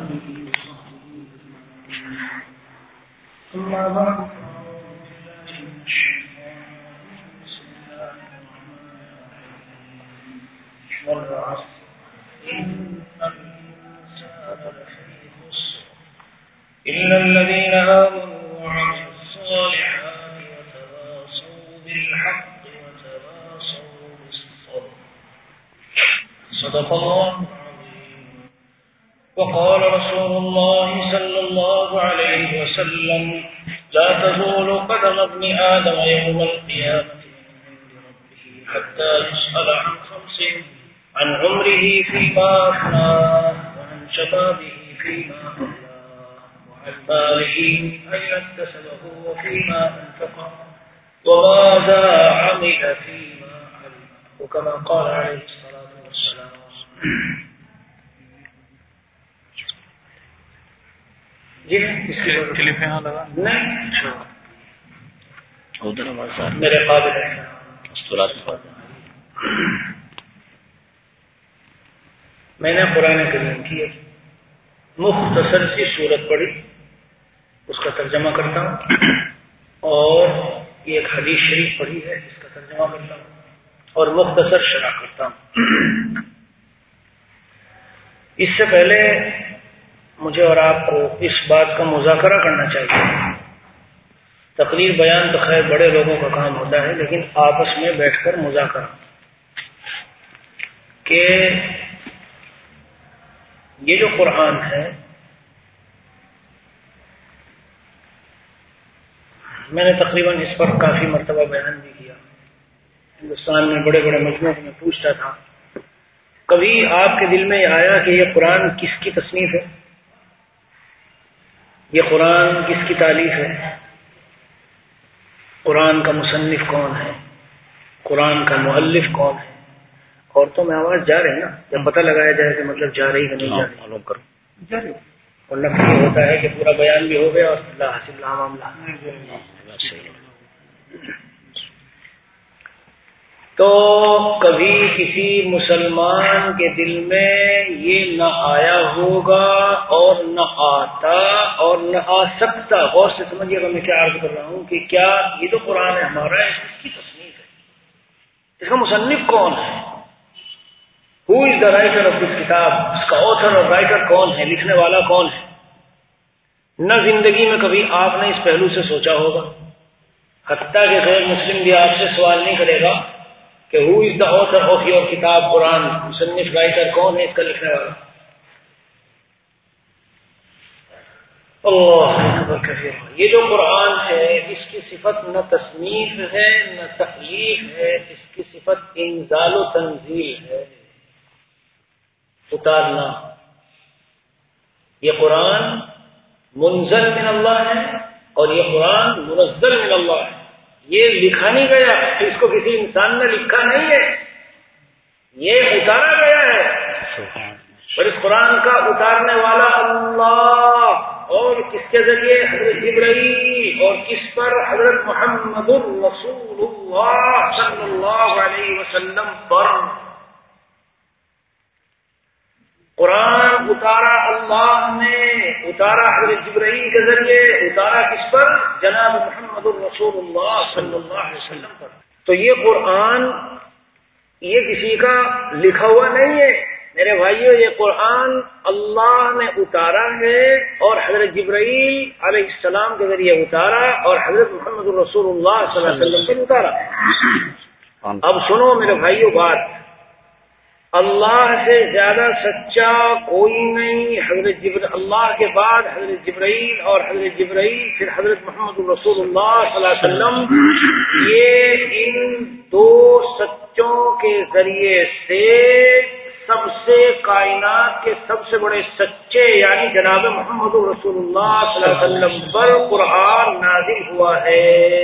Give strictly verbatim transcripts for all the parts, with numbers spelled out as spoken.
آله وصحبه أجمعين. أما بعد والعصر إن الإنسان لفي خسر إلا الذين آمنوا وعملوا الصالحات وتواصوا بالحق وتواصوا بالصبر. صدق الله العظيم. وقال رسول الله صلى الله عليه وسلم: لا تزول قدم ابن آدم يوم القيامة حتى يسأل عن خمس: عن عمره فيما أفناه، وعن شبابه فيما أبلاه، وعن ماله من أين اكتسبه وفيما أنفقه، وماذا عمل فيما علم، وكما قال عليه الصلاة والسلام. جی کلپ یہاں لگا نہیں ادھر ہمارے ساتھ میرے قابل ہے. میں نے قرآن کریم کی مختصر سی صورت پڑھی، اس کا ترجمہ کرتا ہوں، اور ایک حدیث شریف پڑھی ہے اس کا ترجمہ کرتا ہوں اور مختصر شرح کرتا ہوں. اس سے پہلے مجھے اور آپ کو اس بات کا مذاکرہ کرنا چاہیے. تقریر بیان تو خیر بڑے لوگوں کا کام ہوتا ہے، لیکن آپس میں بیٹھ کر مذاکرہ کہ یہ جو قرآن ہے، میں نے تقریباً اس پر کافی مرتبہ بیان بھی کیا. ہندوستان میں بڑے بڑے مجموعوں میں پوچھتا تھا، کبھی آپ کے دل میں یہ آیا کہ یہ قرآن کس کی تصنیف ہے، یہ قرآن کس کی تالیف ہے، قرآن کا مصنف کون ہے، قرآن کا مؤلف کون ہے؟ اور تو میں آواز جا رہے ہیں نا، جب پتہ لگایا جائے کہ مطلب جا رہی ہے نہیں جا رہی، معلوم کرو جا رہی. اور نہ یہ ہوتا ہے کہ پورا بیان بھی ہو گیا اور اللہ حاصل معاملہ. تو کبھی کسی مسلمان کے دل میں یہ نہ آیا ہوگا اور نہ آتا اور نہ آ سکتا. غور سے سمجھیے گا میں کیا عرض کر رہا ہوں کہ کیا یہ تو قرآن ہے ہمارا ہے، اس کی تصنیف ہے، اس کا مصنف کون ہے؟ ہو is the writer of this کتاب، اس کا آتھر اور رائٹر کون ہے، لکھنے والا کون ہے؟ نہ زندگی میں کبھی آپ نے اس پہلو سے سوچا ہوگا. حتیٰ کہ غیر مسلم بھی آپ سے سوال نہیں کرے گا کہ who is the author of your کتاب قرآن، مصنف رائٹر کون ہے، اس کا لکھنے والا. اللہ اکبر کبیر. یہ جو قرآن ہے اس کی صفت نہ تصنیف ہے نہ تحریف ہے، اس کی صفت انزال و تنزیل ہے، اتارنا. یہ قرآن منزل من اللہ ہے اور یہ قرآن منزل من اللہ ہے. یہ لکھا نہیں گیا، اس کو کسی انسان نے لکھا نہیں ہے، یہ اتارا گیا ہے. اور اس قرآن کا اتارنے والا اللہ، اور کس کے ذریعے؟ حضرت جبرائیل. اور کس پر؟ حضرت محمد رسول اللہ صلی اللہ علیہ وسلم پر. قرآن اتارا اللہ نے، اتارا حضرت جبرائیل کے ذریعے، اتارا کس پر؟ جناب محمد الرسول اللہ صلی اللہ علیہ وسلم پر. تو یہ قرآن یہ کسی کا لکھا ہوا نہیں ہے میرے بھائیو، یہ قرآن اللہ نے اتارا ہے اور حضرت جبرائیل علیہ السلام کے ذریعے اتارا اور حضرت محمد الرسول اللہ صلی اللہ علیہ وسلم پر اتارا. اب سنو میرے بھائیو بات، اللہ سے زیادہ سچا کوئی نہیں. حضرت جبرائیل اللہ کے بعد حضرت جبرائیل اور حضرت جبرائیل پھر حضرت محمد الرسول اللہ صلی اللہ علیہ وسلم، یہ ان دو سچوں کے ذریعے سے سب سے کائنات کے سب سے بڑے سچے یعنی جناب محمد الرسول اللہ صلی اللہ علیہ وسلم پر قرآن نازل ہوا ہے.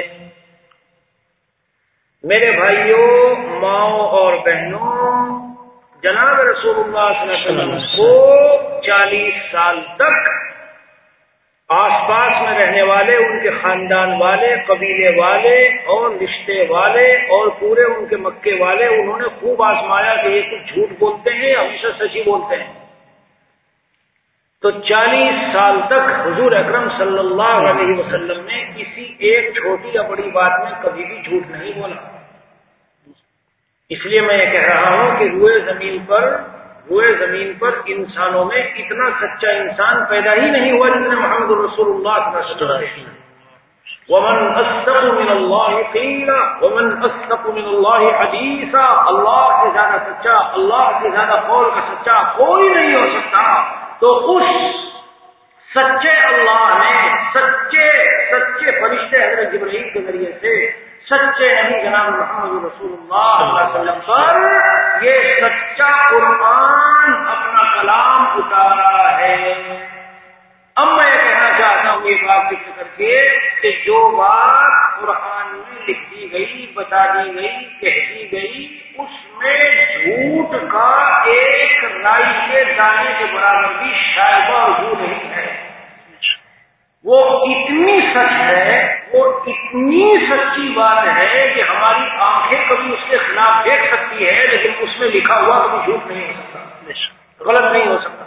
میرے بھائیوں، ماؤں اور بہنوں، جناب رسول اللہ صلی اللہ علیہ وسلم کو چالیس سال تک آس پاس میں رہنے والے، ان کے خاندان والے، قبیلے والے اور رشتے والے اور پورے ان کے مکے والے، انہوں نے خوب آزمایا کہ یہ کچھ جھوٹ بولتے ہیں ہمیشہ سچ ہی بولتے ہیں. تو چالیس سال تک حضور اکرم صلی اللہ علیہ وسلم نے کسی ایک چھوٹی یا بڑی بات میں کبھی بھی جھوٹ نہیں بولا. اس لیے میں یہ کہہ رہا ہوں کہ روئے زمین پر روئے زمین پر انسانوں میں اتنا سچا انسان پیدا ہی نہیں ہوا جس نے محمد رسول اللہ صلی اللہ علیہ وسلم. ومن اصدق من اللہ قیلا ومن اصدق من اللہ حدیثا. اللہ سے زیادہ سچا، اللہ سے زیادہ قول کا سچا کوئی نہیں ہو سکتا. تو اس سچے اللہ نے سچے سچے فرشتے حضرت جبرائیل کے ذریعے سے سچے نبی جناب محمد رسول اللہ صلی اللہ علیہ وسلم پر یہ سچا قرآن اپنا کلام اتارا ہے. اب میں یہ کہنا چاہتا ہوں یہ بات ذکر کر کے کہ جو بات قرآن میں لکھ دی گئی، بتا دی گئی، کہہ دی گئی، اس میں جھوٹ کا ایک رائی کے دانے کے برابر بھی شائبہ وجود نہیں ہے. وہ اتنی سچ ہے، وہ اتنی سچی بات ہے کہ ہماری آنکھیں کبھی اس کے خلاف دیکھ سکتی ہے، لیکن اس میں لکھا ہوا کبھی جھوٹ نہیں ہو سکتا، غلط نہیں ہو سکتا.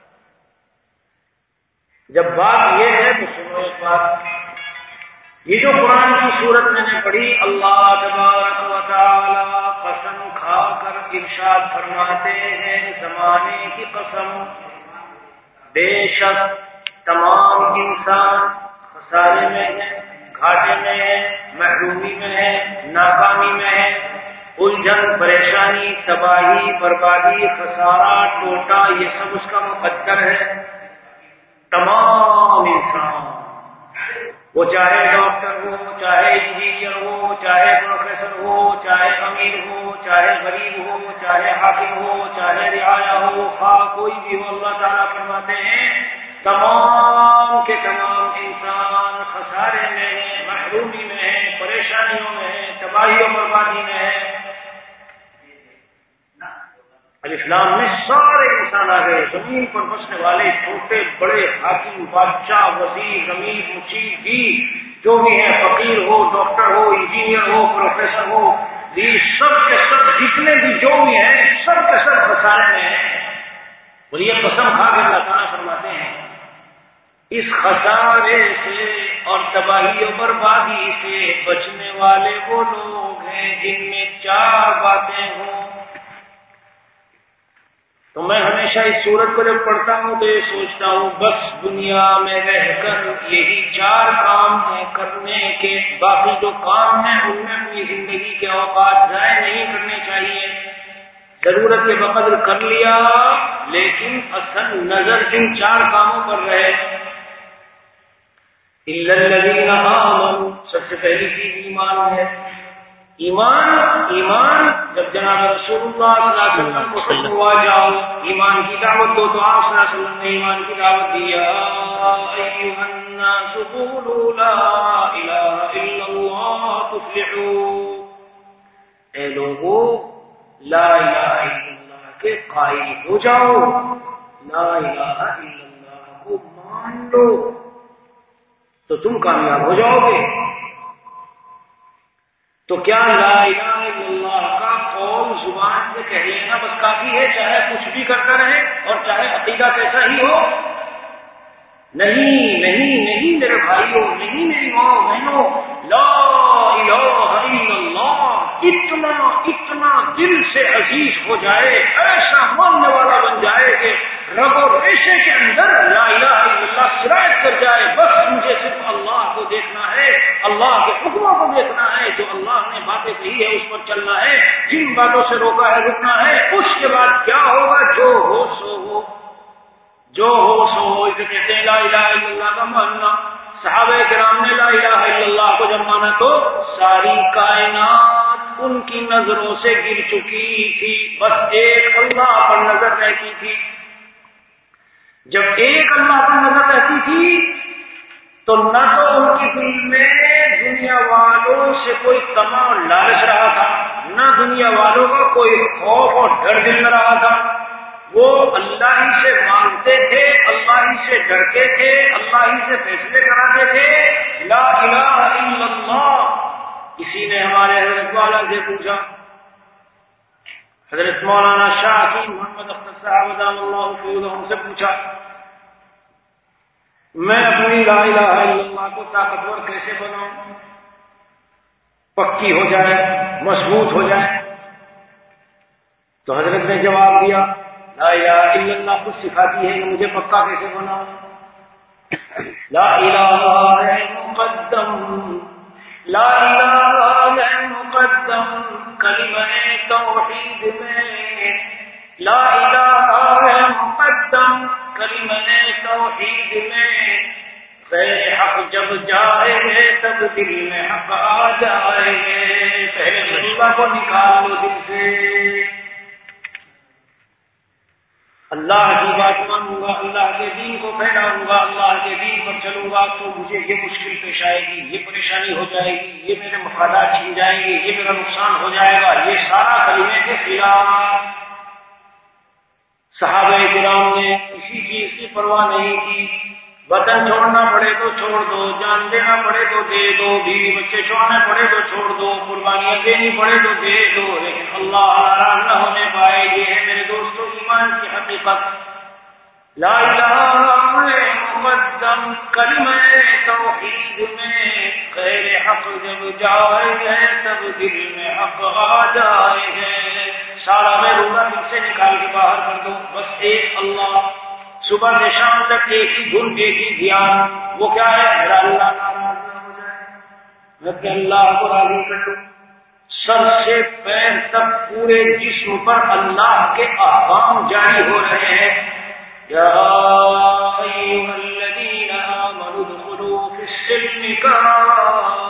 جب بات یہ ہے تو سنو ایک بات. یہ جو قرآن کی صورت میں نے پڑھی، اللہ تبارک و تعالی قسم کھا کر ارشاد فرماتے ہیں، زمانے کی قسم، بے شک تمام انسان خسارے میں ہے، گھاٹے میں ہے، محرومی میں ہے، ناکامی میں ہے، الجھن، پریشانی، تباہی، بربادی، خسارہ، ٹوٹا، یہ سب اس کا مقدر ہے. تمام انسان، وہ چاہے ڈاکٹر ہو، چاہے انجینئر ہو، چاہے پروفیسر ہو، چاہے امیر ہو، چاہے غریب ہو، چاہے حاکم ہو، چاہے رعایا ہو، خواہ کوئی بھی ہو، اللہ تعالیٰ فرماتے ہیں تمام کے تمام انسان خسارے میں ہیں، محرومی میں ہیں، پریشانیوں میں ہیں، تباہی و بربادی میں ہیں. اسلام میں سارے انسان آ گئے، زمین پر بسنے والے، چھوٹے بڑے، حاکم، بادشاہ، وزیر، امیر، مچیر بھی، جو بھی ہیں، فقیر ہو، ڈاکٹر ہو، انجینئر ہو، پروفیسر ہو، یہ سب کے سب جتنے بھی جو بھی ہیں سب کے سب خسارے میں ہیں. اور یہ قسم کھا کے اللہ تعالیٰ فرماتے ہیں اس خسارے سے اور تباہی و بربادی سے بچنے والے وہ لوگ ہیں جن میں چار باتیں ہوں. تو میں ہمیشہ اس سورت کو جب پڑھتا ہوں تو یہ سوچتا ہوں بس دنیا میں رہ کر یہی چار کام ہیں کرنے کے، باقی جو کام ہیں ان میں اپنی زندگی کے اوقات ضائع نہیں کرنے چاہیے. ضرورت کے بقدر کر لیا لیکن اصل نظر ان چار کاموں پر رہے. الا الذین آمنوا، سب سے پہلی چیز ایمان ہے. ایمان ایمان جب جناب رسول اللہ صلی اللہ علیہ وسلم کو حکم ہوا جاؤ ایمان کی دعوت دو تو آپ صلی اللہ علیہ وسلم نے ایمان کی دعوت دی. ایھا الناس قولوا لا الہ الا اللہ تفلحوا. اے لوگو لا الہ الا اللہ کے قائل ہو جاؤ، لا الہ الا اللہ کو مان لو تو تم کامیاب ہو جاؤ گے. تو کیا لا الہ الا اللہ کا قول زبان سے کہہ لینا بس کافی ہے، چاہے کچھ بھی کرتا رہے اور چاہے عقیدہ کیسا ہی ہو؟ نہیں نہیں نہیں میرے بھائیوں، نہیں میری ماں بہنوں، لا الہ الا اللہ اتنا اتنا دل سے عزیز ہو جائے، ایسا ماننے والا بن جائے کہ رگ و ریشے کے اندر لا الہ الا اللہ سرایت کر جائے. بس مجھے صرف اللہ کو دیکھنا ہے، اللہ کے حکموں کو دیکھنا ہے، جو اللہ نے باتیں کہی ہے اس پر چلنا ہے، جن باتوں سے روکا ہے رکنا ہے. اس کے بعد کیا ہوگا؟ جو ہو سو ہو، جو ہو سو ہو. اسے کہتے ہیں لا الہ الا اللہ کا ماننا. صحابہ کرام نے لا الہ الا اللہ کو جب مانا تو ساری کائنات ان کی نظروں سے گر چکی تھی، بس ایک اللہ پر نظر رہتی تھی. جب ایک اللہ پر نظر رہتی تھی تو نہ تو ان کی دل میں دنیا والوں سے کوئی طمع اور لالچ رہا تھا، نہ دنیا والوں کا کوئی خوف اور ڈر دل میں رہا تھا. وہ اللہ ہی سے مانگتے تھے، اللہ ہی سے ڈرتے تھے، اللہ ہی سے فیصلے کراتے تھے. لا الہ الا اللہ. کسی نے ہمارے حضرت والا سے پوچھا، حضرت مولانا شاہ کی محمد اختر صاحب دام اللہ فیض سے پوچھا میں اپنی لا الہ الا اللہ کو طاقتور کیسے بناؤں، پکی ہو جائے، مضبوط ہو جائے؟ تو حضرت نے جواب دیا لا الہ الا اللہ خود سکھاتی ہے کہ مجھے پکا کیسے بناؤں۔ لا الہ ہے مقدم، لا الہ ہے مقدم کلمہ توحید میں، لا الہ ہے مقدم کلمہ توحید میں، غیر حق جب جائے گے تب دل میں حق آ جائے گے۔ پہلے اللہ کو نکال لو دل سے، اللہ کی بات مانوں گا، اللہ کے دین کو پھیلاؤں گا، اللہ کے دین پر چلوں گا تو مجھے یہ مشکل پیش آئے گی، یہ پریشانی ہو جائے گی، یہ میرے مفادات چھین جائیں گے، یہ میرا نقصان ہو جائے گا، یہ سارا کلمے کے خلاف۔ صحابہ کرام نے کسی چیز کی پرواہ نہیں کی، وطن چھوڑنا پڑے تو چھوڑ دو، جان دینا پڑے تو دے دو، بیوی بچے چھوڑنے پڑے تو چھوڑ دو، قربانیاں دینی پڑے تو دے دو، لیکن اللہ ناراض نہ ہونے پائے۔ یہ ہے میرے دوستوں ایمان کی حقیقت۔ لا الہ مقدم کلمہ توحید میں، غیر حق جب جائے گے تب دل میں حق آ جائے گے۔ سارا غیر اللہ دل سے نکال کے باہر کر دو، بس ایک اللہ، صبح سے شام تک ایک ہی دھن، ایک ہی دھیان۔ وہ کیا ہے؟ میرا اللہ ناراض نہ ہو جائے، میں کہ اللہ کو راضی کر لوں۔ سر سے پیر تک پورے جسم پر اللہ کے احکام جاری ہو رہے ہیں۔ یا ایھا الذین آمنوا ادخلوا فی السلم کافۃ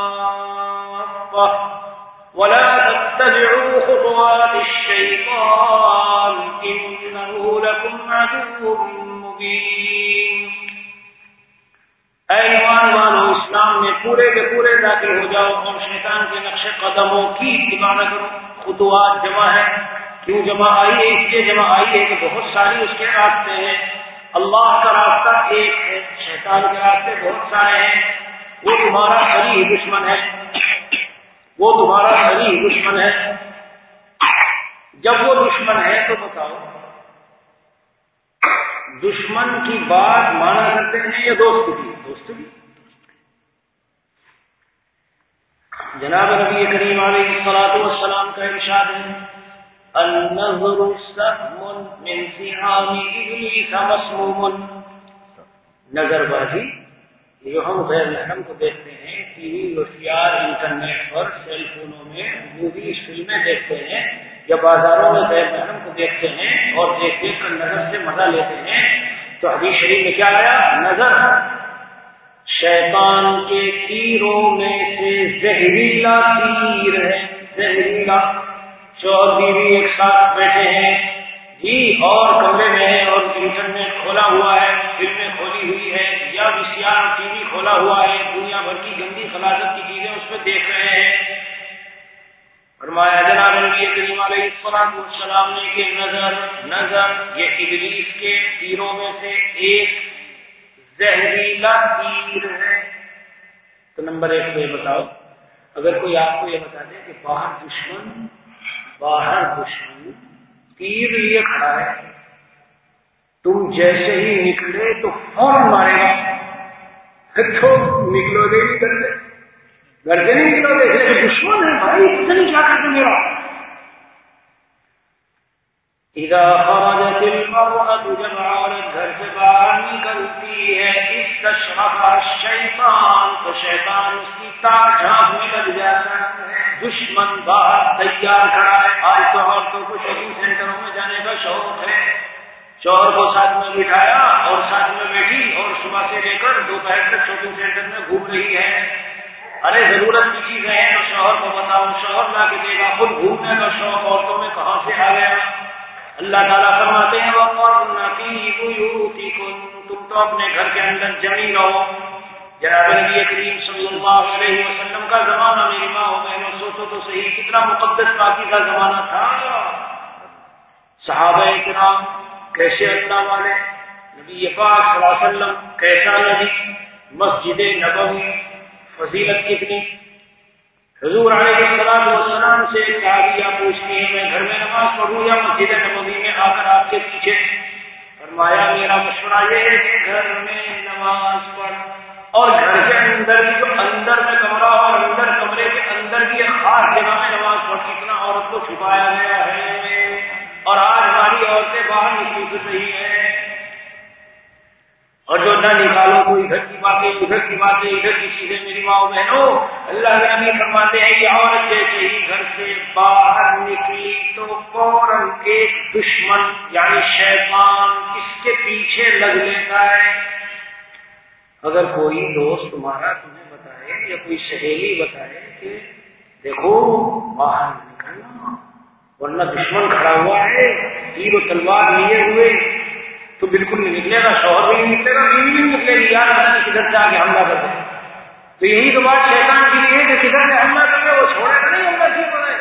ولا تتبعوا خطوات الشیطان انہ لکم عدو مبین۔ اے ایمان والو، اسلام میں پورے کے پورے داخل ہو جاؤ اور شیطان کے نقش قدموں کی اتباع نہ کرو۔ خطوات جمع ہے، کیوں جمع آئی ہے؟ اس لیے جمع آئی ہے کہ بہت ساری اس کے راستے ہیں۔ اللہ کا راستہ ایک ہے، شیطان کے راستے بہت سارے ہیں۔ وہ تمہارا صریح دشمن ہے، وہ تمہارا صریح دشمن ہے۔ جب وہ دشمن ہے تو بتاؤ، دشمن کی بات مانا کرتے ہیں یا دوست کی؟ دوست کی۔ جناب نبی کریم علیہ الصلوۃ والسلام کا ارشاد ہے النظر سهم من سهام ابلیس مسموم۔ نظر بازی، یہ ہم غیر محرم کو دیکھتے ہیں ٹی وی، وشیار، انٹرنیٹ پر، سیل فونوں میں، موویز، فلمیں دیکھتے ہیں، یا بازاروں میں غیر محرم کو دیکھتے ہیں اور دیکھ دیکھ کر نظر سے مزہ لیتے ہیں، تو حدیث شریف میں کیا آیا؟ نظر شیطان کے تیروں میں سے زہریلا تیر ہے، زہریلا۔ شوہر بیوی ایک ساتھ بیٹھے ہیں جی، اور کمرے میں ہیں اور انٹرنیٹ کھولا ہوا ہے، فلمیں کھولی ہوئی ہے، یا وی سی آر ٹی وی کھولا ہوا ہے، دنیا بھر کی گندی خلاصت کی چیزیں اس میں دیکھ رہے ہیں۔ فرمایا جناب نبی کریم علیہ الصلوۃ والسلام نے کہ نظر نظر یہ ابلیس کے تیروں میں سے ایک زہریلا تیر ہے۔ تو نمبر ایک پہ بتاؤ، اگر کوئی آپ کو یہ بتا دے کہ باہر دشمن باہر دشمن تیر لیے کھڑا ہے، تم جیسے ہی نکلے تو فوراً مارے گا، تو نکلو گے نہیں گھر سے، گھر سے نہیں نکلو گے، کہ دشمن ہے بھائی، پتہ نہیں کیا کرتے میرا۔ اذا خرجت المرأة، جب عورت گھر سے باہر نکلتی ہے، استشرفها الشیطان، تو شیطان اس کی تاک جھانک میں لگ جاتا ہے۔ دشمن باہر تیار کھڑا ہے۔ آج تو عورتوں کو شاپنگ سینٹروں میں جانے کا شوق ہے، شوہر کو ساتھ میں بٹھایا اور ساتھ میں بیٹھی اور صبح سے لے کر دوپہر تک شاپنگ سینٹر میں گھوم رہی ہے۔ ارے ضرورت کی چیزیں ہیں تو شوہر کو بتاؤ، شوہر لا کے دے گا، خود گھومنے کا شوق عورتوں میں کہاں سے آ گیا؟ اللہ تعالیٰ فرماتے ہیں وَقَرْنَ فِي بُيُوتِكُنَّ، تم تو اپنے گھر کے اندر جمی رہو۔ جناب نبی کریم صلی اللہ علیہ وسلم کا زمانہ، میری ماں ہو بہنوں سوچو تو صحیح، کتنا مقدس پاکی کا زمانہ تھا۔ صحابہ کرام کیسے اللہ والے، نبی پاک صلی اللہ علیہ وسلم کیسا نبی، مسجد نبوی فضیلت کتنی۔ حضور علیہ الصلوۃ والسلام سے صحابیہ پوچھتی ہیں میں گھر میں نماز پڑھوں یا مسجد نبوی میں آ کر آپ کے پیچھے؟ فرمایا میرا مشورہ یہ ہے کہ گھر میں نماز پڑھ، اور گھر کے اندر بھی، جو اندر میں کمرہ اور اندر کمرے کے اندر بھی ایک خاص جگہ میں نماز پڑھ، کتنا عورت کو چھپایا گیا ہے، اور آج ہماری عورتیں باہر نکلی پھر رہی ہیں، اور جو نہ نکالو تو ادھر کی باتیں ادھر کی باتیں ادھر کی چیزیں۔ میری ماں بہنوں، اللہ کے نبی فرماتے ہیں کہ عورت جیسے ہی گھر سے باہر نکلی تو فوراً ایک دشمن یعنی شیطان اس کے پیچھے لگ لیتا ہے۔ اگر کوئی دوست تمہارا تمہیں بتائے یا کوئی سہیلی بتائے کہ دیکھو باہر نکلنا ورنہ دشمن کھڑا ہوا ہے تیر و تلوار لیے ہوئے، تو بالکل نہیں نکلے گا، شوہر بھی نہیں نکلے گا، بیوی بھی نہیں نکلے گی، یار پتہ نہیں کدھر سے آ کے حملہ کر دے۔ تو یہی تو بات شیطان کی ہے کہ کدھر سے حملہ کر دے، وہ چھوڑے گا نہیں حملہ کی پڑے۔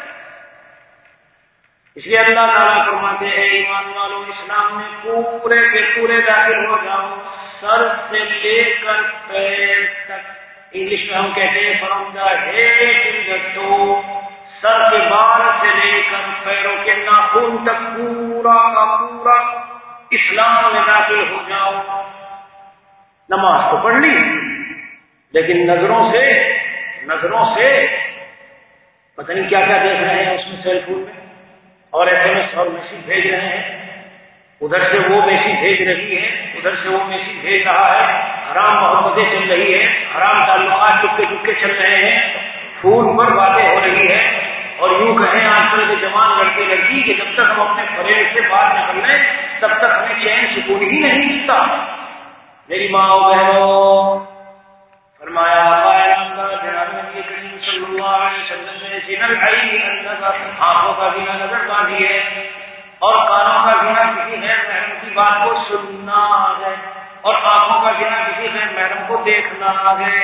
اس لیے اللہ تعالیٰ فرماتے ہیں ایمان والو اسلام میں پورے کے پورے داخل ہو جاؤ، سر سے لے کر پیر تک۔ انگلش میں ہم کہتے ہیں from the head to the toe, سر کے بال سے لے کر پیروں کے ناخن تک پورا کا پورا اسلام میں داخل ہو جاؤ۔ نماز تو پڑھ لی، لیکن نظروں سے نظروں سے پتہ نہیں کیا کیا دیکھ رہے ہیں اس میں، سیل فون میں، اور ایس ایم ایس اور میسیج بھیج رہے ہیں، ادھر سے وہ میسیج بھیج رہی ہے، ادھر سے وہ میسیج بھیج رہا ہے، حرام محبتیں چل رہی ہے، حرام تعلقات چپکے چپکے چل رہے ہیں، فون پر باتیں ہو رہی ہے۔ اور یوں کہیں آج کل کے جوان لڑکے لڑکی کہ جب تک ہم اپنے فریب سے بات نہ کر لیں تب تک ہمیں چین سکون ہی نہیں ملتا۔ میری ماں بہنوں، فرمایا جناب نبی کریم صلی اللہ علیہ وسلم نے زنا العین النظر، آنکھوں کا زنا نظر باندھی ہے، اور کانوں کا زنا کسی غیر محرم کی بات کو سننا ہے، اور آنکھوں کا زنا کسی غیر محرم کو دیکھنا ہے،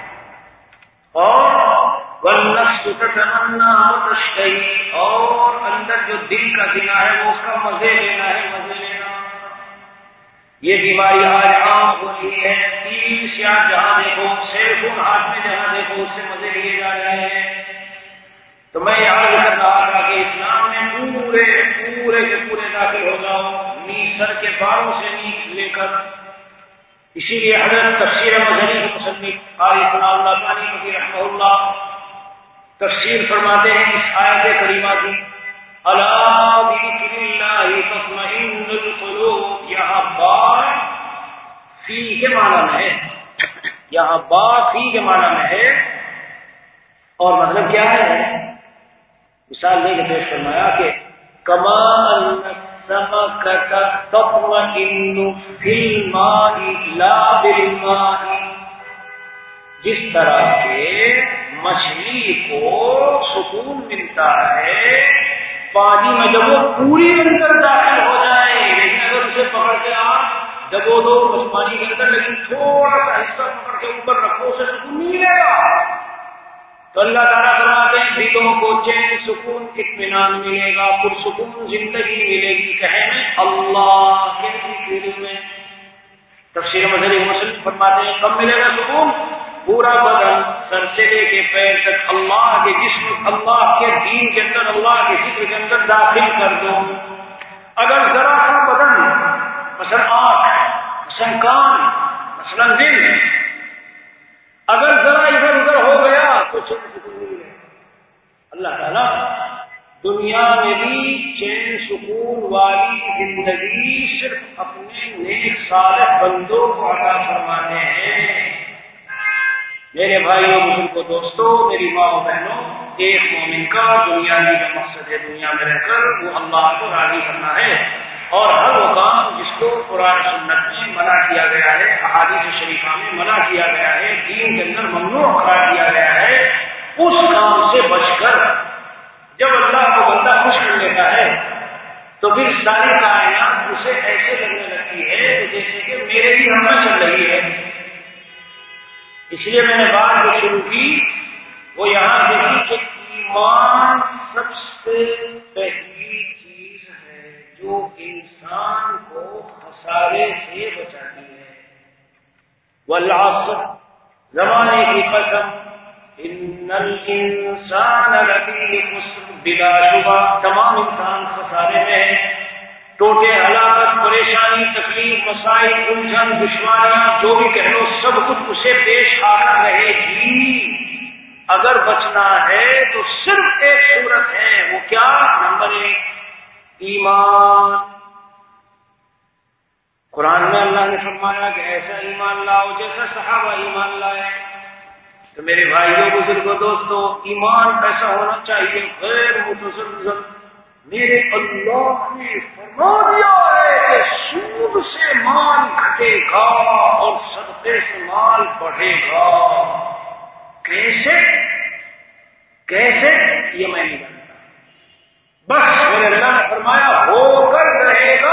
اور والنفس تتمنى وتشتهي، اور اندر جو دل کا زنا ہے وہ اس کا مزے لینا ہے، مزے لینا۔ یہ بیماری آج عام ہو رہی ہے، ٹی وی سے آپ جہاں دیکھو، سیل فون ہاتھ میں جہاں دیکھو اس سے مزے لیے جا رہے ہیں۔ تو میں یاد کر رہا تھا کہ اسلام میں پورے پورے کے پورے داخل ہو جاؤ، نیز سر کے بالوں سے نیز لے کر۔ اسی لیے حضرت تفسیر مظہری کے مصنف قاری ثناء اللہ ثانی فقیہ رحمہ اللہ تفسیر فرماتے ہیں اس آیت کریمہ کی، الا بذکر اللہ تطمئن القلوب، یہاں با فی کے معنی میں ہے، یہاں با فی کے معنی میں ہے، اور مطلب کیا ہے؟ مثال دے کے پیش فرمایا کہ کما ان السمكة تطمئن في الماء لا بالماء، جس طرح کے مچھلی کو سکون ملتا ہے پانی میں جب وہ پوری اندر داخل ہو جائے، لیکن اگر اسے پکڑ کے آپ دبو دو پانی کے اندر، لیکن تھوڑا سا حصہ پکڑ کے اوپر رکھو اسے سکون نہیں ملے گا۔ تو اللہ تعالیٰ فرماتے ہیں دلوں کو چین سکون اطمینان ملے گا، پرسکون زندگی ملے گی، کہیں میں اللہ کے ذکر میں۔ تفسیر مظہری مسلم فرماتے ہیں کب ملے گا سکون؟ پورا بدن سر سے لے کے پیر تک اللہ کے جسم، اللہ کے دین کے اندر، اللہ کے ذکر کے اندر داخل کر دو۔ اگر ذرا سا بدن، مثلا آنکھ، مثلا کان، مثلا دل، اگر ذرا ادھر ادھر ہو گیا تو چین سکون نہیں ملے گا۔ اللہ تعالیٰ دنیا میں بھی چین سکون والی زندگی صرف اپنے نیک صالح بندوں کو عطا فرماتے ہیں۔ میرے بھائیوں بزرگوں دوستوں، میری ماں و بہنوں، ایک مومن کا دنیاوی کا مقصد ہے دنیا میں رہ کر وہ اللہ کو راضی کرنا ہے، اور ہر وہ کام جس کو قرآن سنت میں منع کیا گیا ہے، احادیث شریفہ میں منع کیا گیا ہے، دین کے اندر ممنوع قرار دیا گیا ہے، اس کام سے بچ کر جب اللہ کو بندہ خوش کر لیتا ہے تو پھر ساری کائنات اسے ایسے لگنے لگتی ہے جیسے کہ میرے ہی ہم میں چل رہی ہے۔ اس لیے میں نے بات جو شروع کی وہ یہاں دیکھی کہ ایمان سب سے پہلی چیز ہے جو انسان کو خسارے سے بچاتی ہے۔ والعصر، زمانے کی قسم، ان الانسان لفی خسر، بلا شبہ تمام انسان خسارے میں ہے۔ ٹوٹے، ہلاکت، پریشانی، تکلیف، مسائل، الجھن، دشواریاں جو بھی کہہ لو سب کچھ اسے پیش آ کر رہے گی۔ اگر بچنا ہے تو صرف ایک صورت ہے، وہ کیا؟ نمبر ایک ایمان۔ قرآن میں اللہ نے فرمایا کہ ایسا ایمان لاؤ جیسا صحابہ ایمان لائے۔ تو میرے بھائیوں، بزرگوں، دوستوں، ایمان ایسا ہونا چاہیے غیر متزلزل۔ میرے اللہ نے فرما دیا ہے کہ سود سے مال گھٹے گا اور صدقے سے مال بڑھے گا۔ کیسے کیسے یہ میں نہیں جانتا، بس میرے اللہ نے فرمایا ہو کر رہے گا۔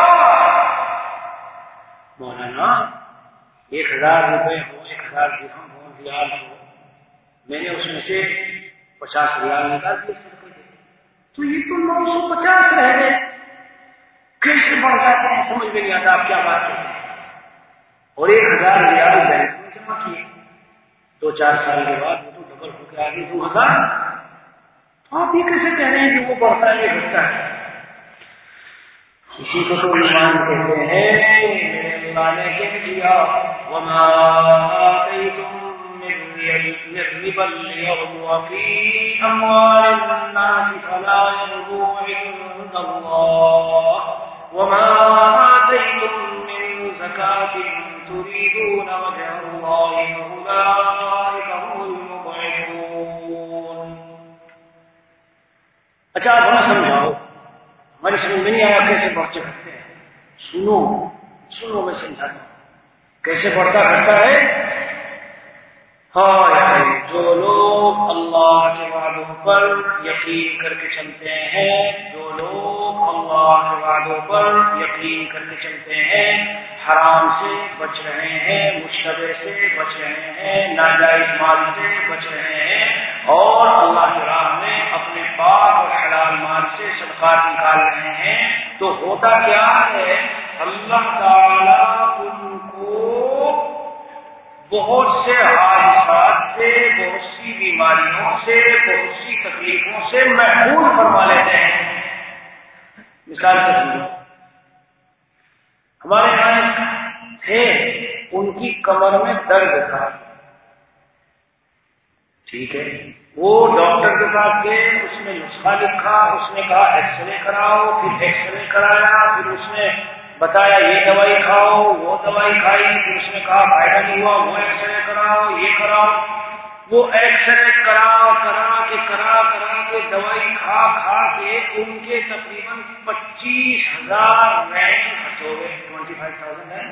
مولانا ایک ہزار روپے ہو، ایک ہزار درہم ہو، ریال ہو، میں نے اس میں سے پچاس ریال نکال دیے تو یہ تو نو سو پچاس رہ گئے، کیسے بڑھ جاتے ہیں سمجھ میں نہیں آتا آپ کیا بات کرتے ہیں۔ اور ایک ہزار ریال بینک میں جمع کیے، دو چار سال کے بعد وہ تو ڈبل ہو کے آگے دو ہزار۔ آپ یہ کیسے کہہ رہے ہیں کہ وہ بڑھتا ہے یہ گھٹتا ہے؟ اسی کو تو ایمان کہتے ہیں۔ میرے اللہ نے کہہ دیا وما آتیتم من ربا ليربو في أموال الناس فلا يربو عند الله وما آتيتم من زكاة تريدون وجه الله فأولئك هم المضعفون۔ اچھا آپ ہمیں سمجھاؤ، ہماری سمجھ میں نہیں آیا کیسے بڑھتے کرتے ہیں۔ سنو سنو میں سمجھاتا ہوں کیسے بڑھتا کرتا ہے۔ ہاں جو لوگ اللہ کے وعدوں پر یقین کر کے چلتے ہیں، جو لوگ اللہ کے وعدوں پر یقین کر کے چلتے ہیں، حرام سے بچ رہے ہیں، مشتبہ سے بچ رہے ہیں، ناجائز مال سے بچ رہے ہیں، اور اللہ کی راہ میں اپنے پاک اور حلال مال سے صدقات نکال رہے ہیں، تو ہوتا کیا ہے؟ اللہ تعالیٰ ان کو بہت سے حادثات سے، بہت سی بیماریوں سے، بہت سی تکلیفوں سے محفوظ فرما لیتے ہیں۔ مثال کے سمجھو، ہمارے یہاں تھے، ان کی کمر میں درد تھا، ٹھیک ہے، وہ ڈاکٹر کے پاس گئے، اس نے نسخہ لکھا، اس نے کہا ایکس رے کراؤ، پھر ایکس رے کرایا، پھر اس نے بتایا یہ دوائی کھاؤ، وہ دوائی کھائی، پھر اس نے کہا فائدہ نہیں ہوا، وہ ایکس رے کراؤ، یہ کراؤ، وہ ایکس رے کرا کرا کے کرا کرا کے دوائی کھا کھا کے ان کے تقریباً پچیس ہزار رینک خرچ ہو گئے، ٹوینٹی فائیو تھاؤزینڈ ہے۔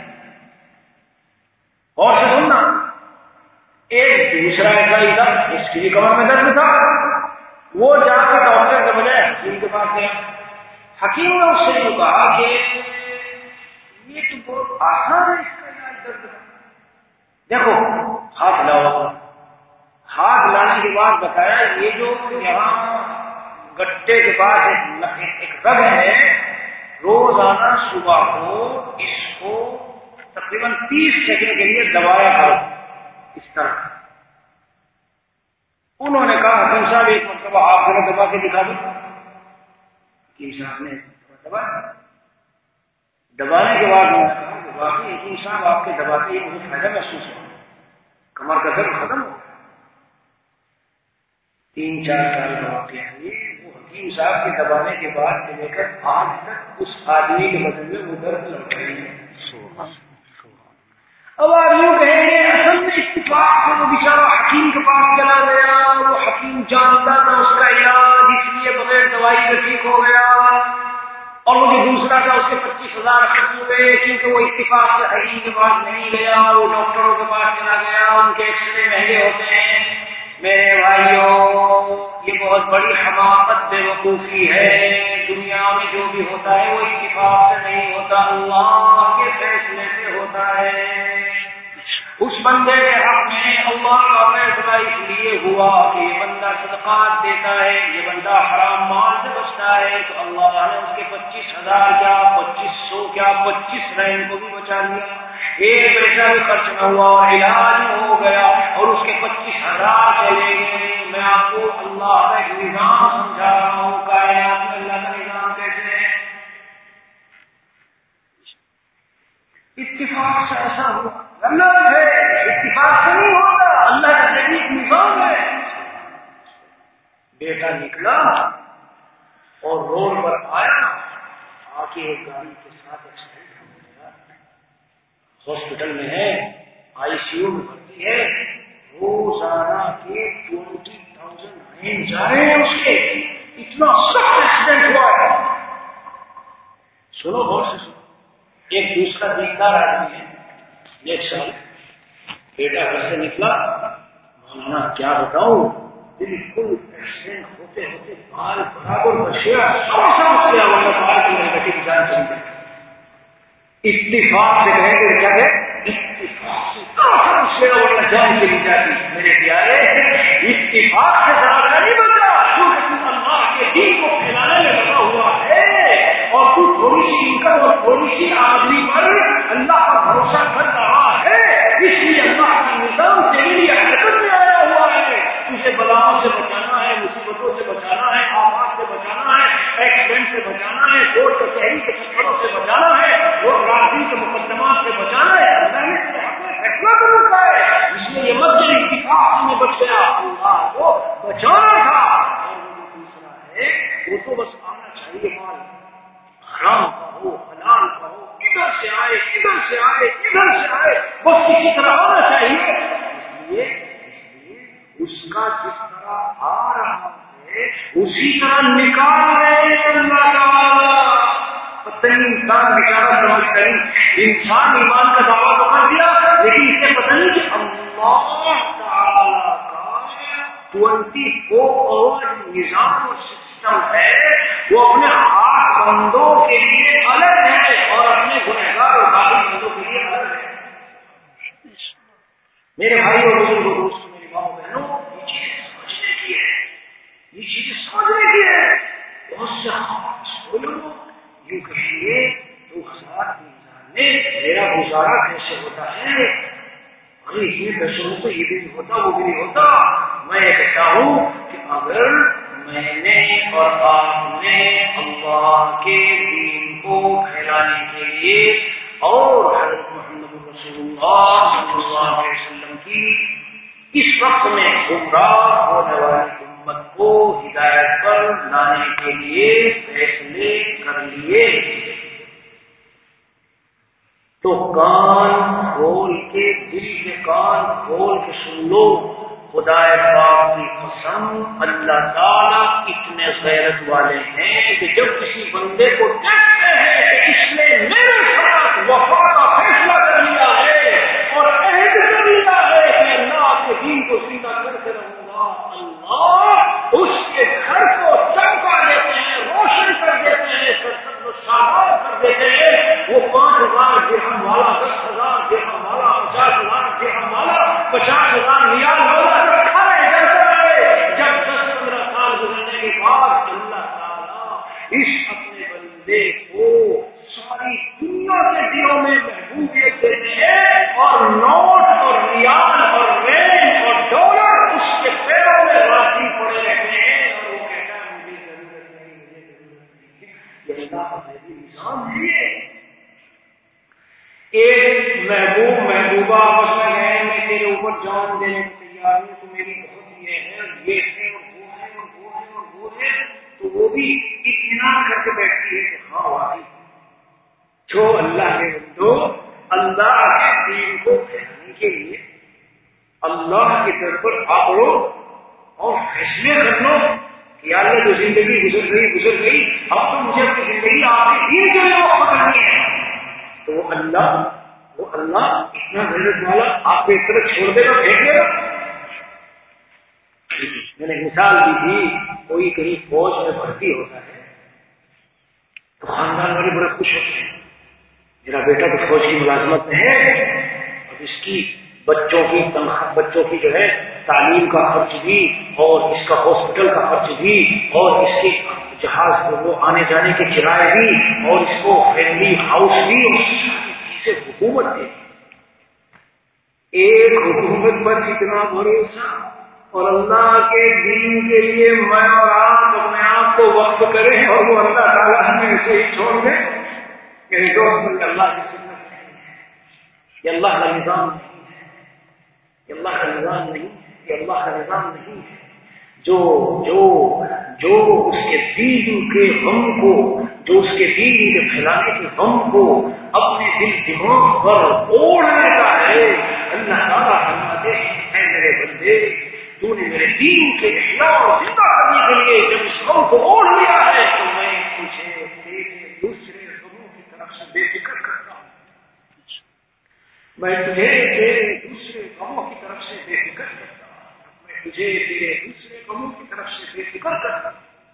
اور سے سننا، ایک دوسرا ایسا ہی تھا، اس کی کمر میں درد تھا، وہ جا کے ڈاکٹر کے بجائے حکیم کے پاس گیا۔ حکیم نے اس سے یوں کہا کہ یہ تو بہت آسان ہے اس کا علاج درد کا، دیکھو ہاتھ لاؤ۔ ہاتھ لانے کے بعد بتایا یہ جو یہاں گٹے کے پاس ایک رگ ہے، روزانہ صبح کو اس کو تقریباً تیس سیکنڈ کے لیے دبایا کرو، اس طرح۔ انہوں نے کہا حکیم صاحب ایک مرتبہ آپ ذرا دبا کے دکھا دو۔ حکیم صاحب نے دبایا، دبانے کے بعد انہوں نے کہا کہ واقعی حکیم صاحب آپ کے دباتے ہی مجھے فائدہ محسوس ہو، کمر کا درد ختم ہو گیا۔ تین چار سال کا واقعہ ہے یہ، وہ حکیم صاحب کے دبانے کے بعد سے لے کر آج تک اس آدمی کے بدن میں وہ درد لگ رہی ہے۔ اب آپ یوں کہیں گے اصل میں اتفاق سے وہ بیچارہ حکیم کے پاس چلا گیا، وہ حکیم جانتا تھا اس کا علاج، اس لیے بغیر دوائی کا ٹھیک ہو گیا، اور وہ جو دوسرا تھا اس کے پچیس ہزار خرچ ہوئے کیونکہ وہ اتفاق سے حکیم کے پاس نہیں گیا، وہ ڈاکٹروں کے پاس چلا گیا، ان کے ایکس رے مہنگے ہوتے ہیں۔ میرے بھائیوں، یہ بہت بڑی حماقت بے وقوفی ہے۔ دنیا میں جو بھی ہوتا ہے وہ اتفاق سے نہیں ہوتا، اللہ کے فیصلے سے ہوتا ہے۔ اس بندے کے حق میں اللہ کا فیصلہ اس لیے ہوا کہ یہ بندہ صدقات دیتا ہے، یہ بندہ حرام مال سے بچتا ہے، تو اللہ نے اس کے پچیس ہزار کیا پچیس سو کیا پچیس رین کو بھی بچا لیا، ایک پیسہ بھی خرچ نہ ہوا اور علاج ہو گیا، اور اس کے پچیس ہزار چلے گئے۔ میں آپ کو اللہ کا ایک نظام سمجھا رہا ہوں، کائنات میں اللہ کا نظام کیسے ہے۔ اتفاق سے ایسا ہوا، غلط ہے، اتفاق سے نہیں ہوتا، اللہ کا جدید نظام ہے۔ بیٹا نکلا اور روڈ پر آیا، آ کے ایک گاڑی کے ساتھ ایکسیڈنٹ ہو گیا، ہاسپٹل میں ہے، آئی سی یو میں بھرتی ہے، روزانہ کے ٹوینٹی تھاؤزینڈ لائن جا رہے ہیں اس کے، اتنا سخت ایکسیڈنٹ ہوا ہے۔ سنو غور سے سنو، ایک دوسرا دیندار آدمی ہے، ایک سال بیٹا گھر سے نکلا، مولانا کیا بتاؤں، بالکل ایکسیڈنٹ ہوتے ہوتے بال برابر بچ گیا، سب سمجھ گیا، ورنہ بال کی نہیں بیٹی کی جان چلی گئی۔ اتفاق سے کہیں گے کیا ہے، اتفاق سے سمجھ گیا ورنہ جان چلی جاتی۔ میرے پیارے، اتفاق سے زیادہ نہیں بچا، کیونکہ تم اللہ کے دین کو پھیلانے میں لگا ہوا ہے اور تو تھوڑی سی انکم اور تھوڑی سی آمدنی پر اللہ کا بھروسہ کر رہا ہے، اس لیے اللہ کا نظام تیرے لیے حرکت میں آیا ہوا ہے۔ تجھے بلاؤں سے بچانا ہے، مصیبتوں سے بچانا ہے، آفات سے بچانا ہے، ایکسیڈنٹ سے بچانا ہے، کورٹ کچہری کے چکروں سے بچانا ہے، روڈ رازی کے مقدمات سے بچانا ہے۔ اللہ نے فیصلہ کر رکھا ہے، اس لیے یہ مت کہ اتفاق میں بچ گیا، اللہ کو بچانا تھا۔ اور وہ دوسرا ہے، وہ تو بس آنا چاہیے مال، حرام کا ہو حلال کا ہو، ادھر سے آئے ادھر سے آئے ادھر سے آئے، بس کسی طرح آنا چاہیے۔ اس لیے اس کا جس طرح آ رہا ہے اسی طرح نکال رہے ہیں اللہ تعالیٰ۔ پتہ نہیں انسان بیچارہ سمجھ کر انسان ایمان کا دعویٰ تو کر دیا، لیکن اسے پتہ نہیں کہ اللہ تعالیٰ کا ٹوینٹی فور آور نظام اور سسٹم ہے، وہ اپنے خاص بندوں کے لیے الگ ہے اور اپنے گنہگار اور باقی بندوں کے لیے الگ ہے۔ میرے بھائی اور بزرگوں، دوستوں، میری ماں بہنوں، یہ چیزیں سمجھنے کی ہے، یہ چیزیں سمجھنے کی ہے۔ بہت سے خاص لوگ یوں کہیں گے دو ہزار تین ہزار میں میرا گزارا کیسے ہوتا ہے، ارے اتنے پیسوں میں تو یہ بھی نہیں ہوتا وہ بھی نہیں ہوتا۔ میں یہ کہتا ہوں کہ اگر میں نے اور آپ نے اللہ کے دین کو پھیلانے کے لیے اور حضرت محمد رسول اللہ صلی اللہ علیہ وسلم کی اس وقت میں گمراہ ہونے والی امت کو ہدایت پر لانے کے لیے فیصلے کر لیے تو کان کھول کے، دل کے کان کھول کے سن لو، خدا پاک کی قسم اللہ تعالیٰ اتنے غیرت والے ہیں کہ جب کسی بندے کو دیکھتے ہیں کہ اس نے میرے ساتھ وفا کا فیصلہ کر لیا ہے اور عہد کر لیا ہے کہ اللہ کے دین کو زندہ کرتے رہوں گا، اللہ اس کے گھر کو چمکا دیتے ہیں، روشن کر دیتے ہیں، سرسبز و شاداب کر دیتے ہیں۔ وہ پانچ ہزار درہم والا، دس ہزار درہم والا، پچاس ہزار درہم والا، پچاس ہزار ریال والا جب کھانے جاتا ہے، جب دس پندرہ سال گزرنے کے بعد اللہ تعالیٰ اس اپنے بندے کو ساری دنیا کے دلوں میں محبوبیت دیتے ہیں اور نوٹ اور ریال اور رین اور ڈالر اس کے پیروں میں راضی پڑے رہتے ہیں اور وہ کہتا ہے مجھے ضرورت نہیں، مجھے ضرورت نہیں۔ یہ اللہ کا نظام ہے۔ ایک محبوب محبوبہ آپس میں گئے، میں تیرے اوپر جان دینے کو تیار ہوں، تو میری بہت یہ ہے اور یہ ہے اور وہ ہے اور وہ ہے اور وہ ہے، تو وہ بھی اطمینان کر کے بیٹھتی ہے کہ ہاں واقعی جو اللہ کے بندو اللہ کے دین کو پھیلانے کے لیے اللہ کی طرف پر آڑو اور فیصلے کر لو کہ یار جو زندگی گزر گئی گزر گئی، اب تو مجھے اپنی زندگی آپ کے دین کے لیے وقف کرنی ہے، تو وہ اللہ وہ اللہ اتنا غیرت والا آپ کو ایک طرف چھوڑ دے گا، پھینک دے گا۔ میں نے مثال دی تھی، کوئی کہیں فوج میں بھرتی ہوتا ہے تو خاندان والے بڑے خوش ہوتے ہیں، میرا بیٹا تو فوج کی ملازمت میں ہے، اب اس کی بچوں کی تنخواہ، بچوں کی جو ہے تعلیم کا خرچ بھی اور اس کا ہاسپٹل کا خرچ بھی اور اس کی جہاز وہ آنے جانے کے کرائے بھی اور اس کو فیملی ہاؤس بھی اور چیزیں حکومت دے۔ ایک حکومت پر اتنا بھروسہ اور اللہ کے دین کے لیے میں اور آپ اپنے آپ کو وقف کریں اور وہ اللہ تعالیٰ ہمیں اسے ہی چھوڑ دیں کہ دوست اللہ کی سنت نہیں ہے، یہ اللہ کا نظام نہیں ہے، یہ اللہ کا نظام نہیں ہے، یہ اللہ کا نظام نہیں ہے۔ جو جو جو اس کے دین کے غم کو، جو اس کے دین کے پھیلانے کے غم کو اپنے دل دماغ پر اوڑھ لیتا ہے، اللہ تعالیٰ فرماتے ہیں اے میرے بندے، تو نے میرے دین کے احیاء اور زندہ کرنے کے لیے جب اس غم کو اوڑھ لیا ہے تو میں تجھے تیرے دوسرے غموں کی طرف سے بے فکر کرتا ہوں، میں تجھے تیرے دوسرے غموں کی طرف سے بے فکر کرتا ہوں، تجھے تیرے دوسرے قوموں کی طرف سے بے فکر کرنا۔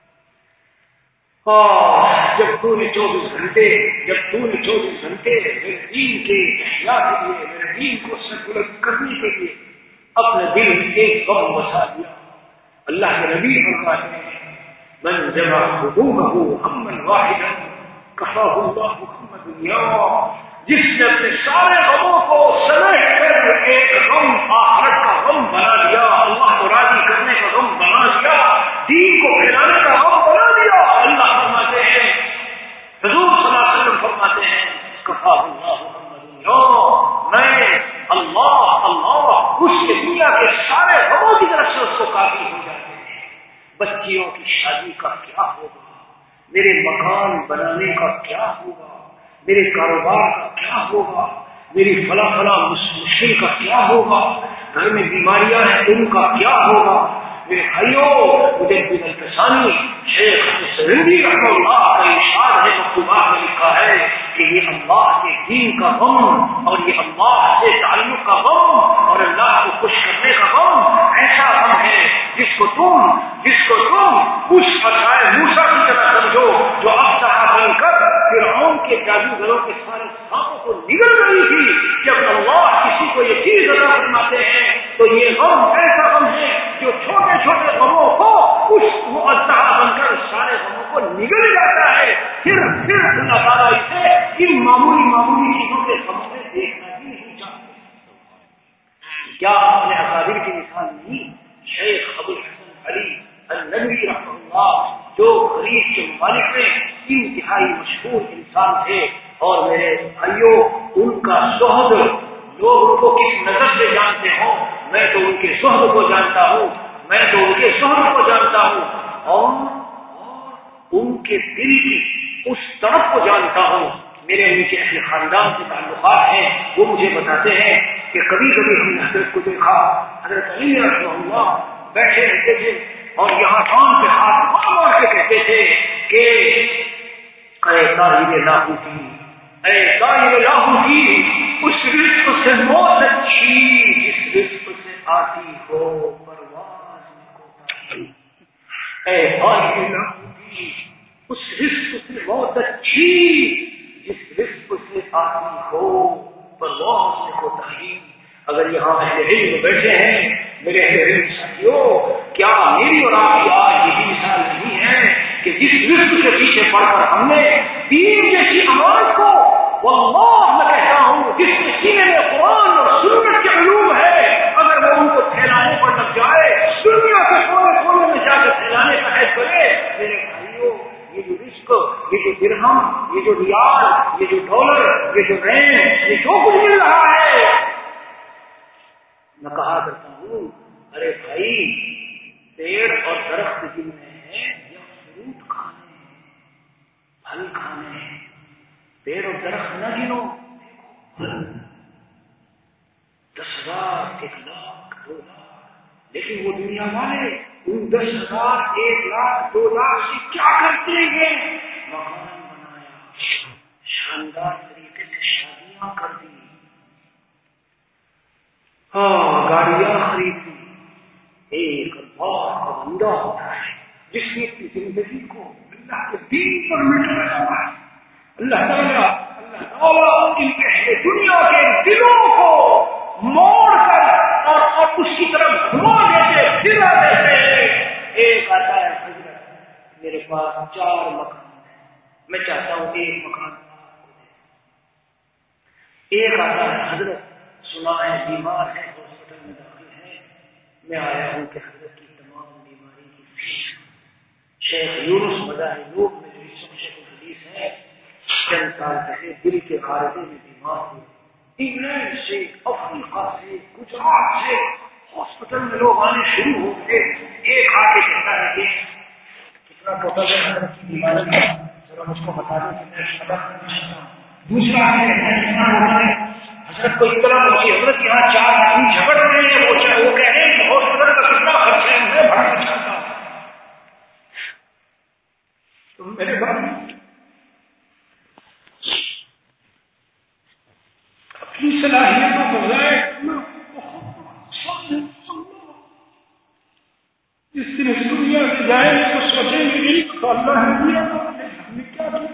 اور جب تو نے چوبیس گھنٹے جب تو نے چوبیس گھنٹے میرے دین کے احیاء کے لیے، میرے دین کو سربلند کرنے کے لیے اپنے دل میں ایک غم بسا دیا، اللہ کے نبی فرماتے ہیں من جمع همومه هما واحدا كفاه الله هم دنیا، جس نے اپنے سارے غموں کو سمیٹ کر ایک غم آخرت کا غم بنا لیا، اللہ کو راضی کرنے کا غم بنا لیا، دین کو پھیلانے کا غم بنا لیا، اللہ فرماتے ہیں، حضور صلی اللہ علیہ وسلم فرماتے ہیں کفاہ اللہ دنیا، میں اللہ اللہ اس کے دنیا کے سارے غموں کی طرف سے اس کو کافی ہو جاتے ہیں۔ بچیوں کی شادی کا کیا ہوگا، میرے مکان بنانے کا کیا ہوگا، میرے کاروبار کا کیا ہوگا، میری فلاں فلاں مشکل کا کیا ہوگا، گھر میں بیماریاں ہیں ان کا کیا ہوگا، میرے بھائیوں مجھے الکسانی شیخ سرندی رحمہ اللہ کا ارشاد ہے، مکتوبات میں لکھا ہے کہ یہ اللہ کے دین کا غم اور یہ اللہ سے تعلق کا غم اور اللہ کو خوش کرنے کا غم ایسا غم ہے جس کو تم جس کو تم اس عصائے موسیٰ کی طرح سمجھو جو افسحہ بن کر فرعون کے جادوگروں کے سارے سانپوں کو نگل رہی تھی۔ جب اللہ کسی کو یہ چیز عطا فرماتے ہیں تو یہ غم ایسا غم ہے جو چھوٹے چھوٹے غموں کو اس افسحہ بن کر سارے غموں کو نگل جاتا ہے۔ پھر پھر اللہ تعالیٰ اسے ان معمولی معمولی چیزوں کے غم میں دیکھنا ہی نہیں چاہتے۔ کیا اپنے اکابر کی مثال نہیں؟ شیخ ابو الحسن علی الندوی رحمہ اللہ جو خلیج کے ممالک میں انتہائی مشہور انسان تھے، اور میرے بھائیوں ان کا شہد لوگ ان کو کس نظر سے جانتے ہوں، میں تو ان کے شہد کو جانتا ہوں میں تو ان کے شہد کو جانتا ہوں اور ان کے دل کی اس طرف کو جانتا ہوں۔ میرے ان کے اہل خاندان سے تعلقات ہیں، وہ مجھے بتاتے ہیں کہ کبھی کبھی ہم نے حضرت کو دیکھا، حضرت علی رحمہ اللہ بیٹھے رہتے تھے اور یہاں کان پہ ہاتھ مار مار کے کہتے تھے کہ اے طاہر لاہوتی، اے طاہر لاہوتی، اس رزق سے موت اچھی جس رزق سے آتی ہو پرواز میں کوتاہی، اے طاہر لاہوتی، اس رزق سے موت اچھی جس رزق سے آتی ہو پرواز میں کوتاہی۔ اگر یہاں اہل علم بیٹھے ہیں میرے اہل علم ساتھیوں، کیا میری اور آپ کی آج یہی مثال نہیں ہے کہ جس رزق کے پیچھے پڑ کر ہم نے دین جیسی امانت کو، واللہ میں کہتا ہوں جس کے سینے میں قرآن اور سنت کے علوم ہے، اگر وہ ان کو پھیلانے پر لگ جائے، دنیا کے کونے کونے میں جا کے پھیلانے کا حید کرے، میرے بھائیوں یہ جو رزق، یہ جو درہم، یہ جو ریال، یہ جو ڈالر، یہ جو رین، یہ جو کچھ مل رہا ہے، میں کہا کرتا ہوں ارے بھائی پیڑ اور درخت گننے ہیں یا فروٹ کھانے ہیں، پھل کھانے ہیں، پیڑ اور درخت نہ گنو، دس ہزار ایک لاکھ دو لاکھ، لیکن وہ دنیا والے ان دس ہزار ایک لاکھ دو لاکھ سے کیا کرتے ہیں؟ مکان بنایا، شاندار طریقے سے شادیاں کر دی، ہاں گاڑیاں خرید لی۔ ایک اللہ کا بندہ ہوتا ہے جس نے اپنی زندگی کو اللہ کے دین پر مٹایا ہوا ہے، اللہ تعالیٰ اللہ تعالیٰ ان کے اہل دنیا کے دلوں کو موڑ کر اور, اور اس کی طرف گھما دیتے پھرا دیتے ہیں۔ ایک آتا ہے حضرت میرے پاس چار مکان ہیں، میں چاہتا ہوں ایک مکان آپ کو دے۔ ایک آتا ہے حضرت سنا ہے بیمار ہے، ہاسپٹل میں داخل ہے، میں آیا ہوں کہ حضرت کی تمام بیماری کی فیس۔ شیخ یونس مذاہب لوگ میں جو اس شیخ الحدیث ہے، چند سال پہلے دل کے عارضے میں بیمار ہوئے، انگلینڈ سے، افریقہ سے، گجرات سے ہاسپٹل میں لوگ آنے شروع ہو گئے. ایک آ کے کہتا ہے کہ کتنا ٹوٹل ہے حضرت کی بیماری کا، ذرا مجھ کو بتا دیں کہ میں پتا کرنا چاہتا ہوں. دوسرا آ کے کہتا ہے کتنا ٹوٹل ہے حضرت کو اطلاع پہنچی. حضرت یہاں چار آدمی جھگڑ رہے ہیں، وہ چاہے وہ کہہ رہے ہیں کہ ہاسپٹل کا کتنا خرچ ہے میں بڑھانا چاہتا ہوں. تو میرے بھائی اپنی صلاحیتوں کو ضائع کرنا اس دن اس دنیا سے جائیں گے تو سوچیں گے تو اللہ نے دیا ہم نے کیا کیا.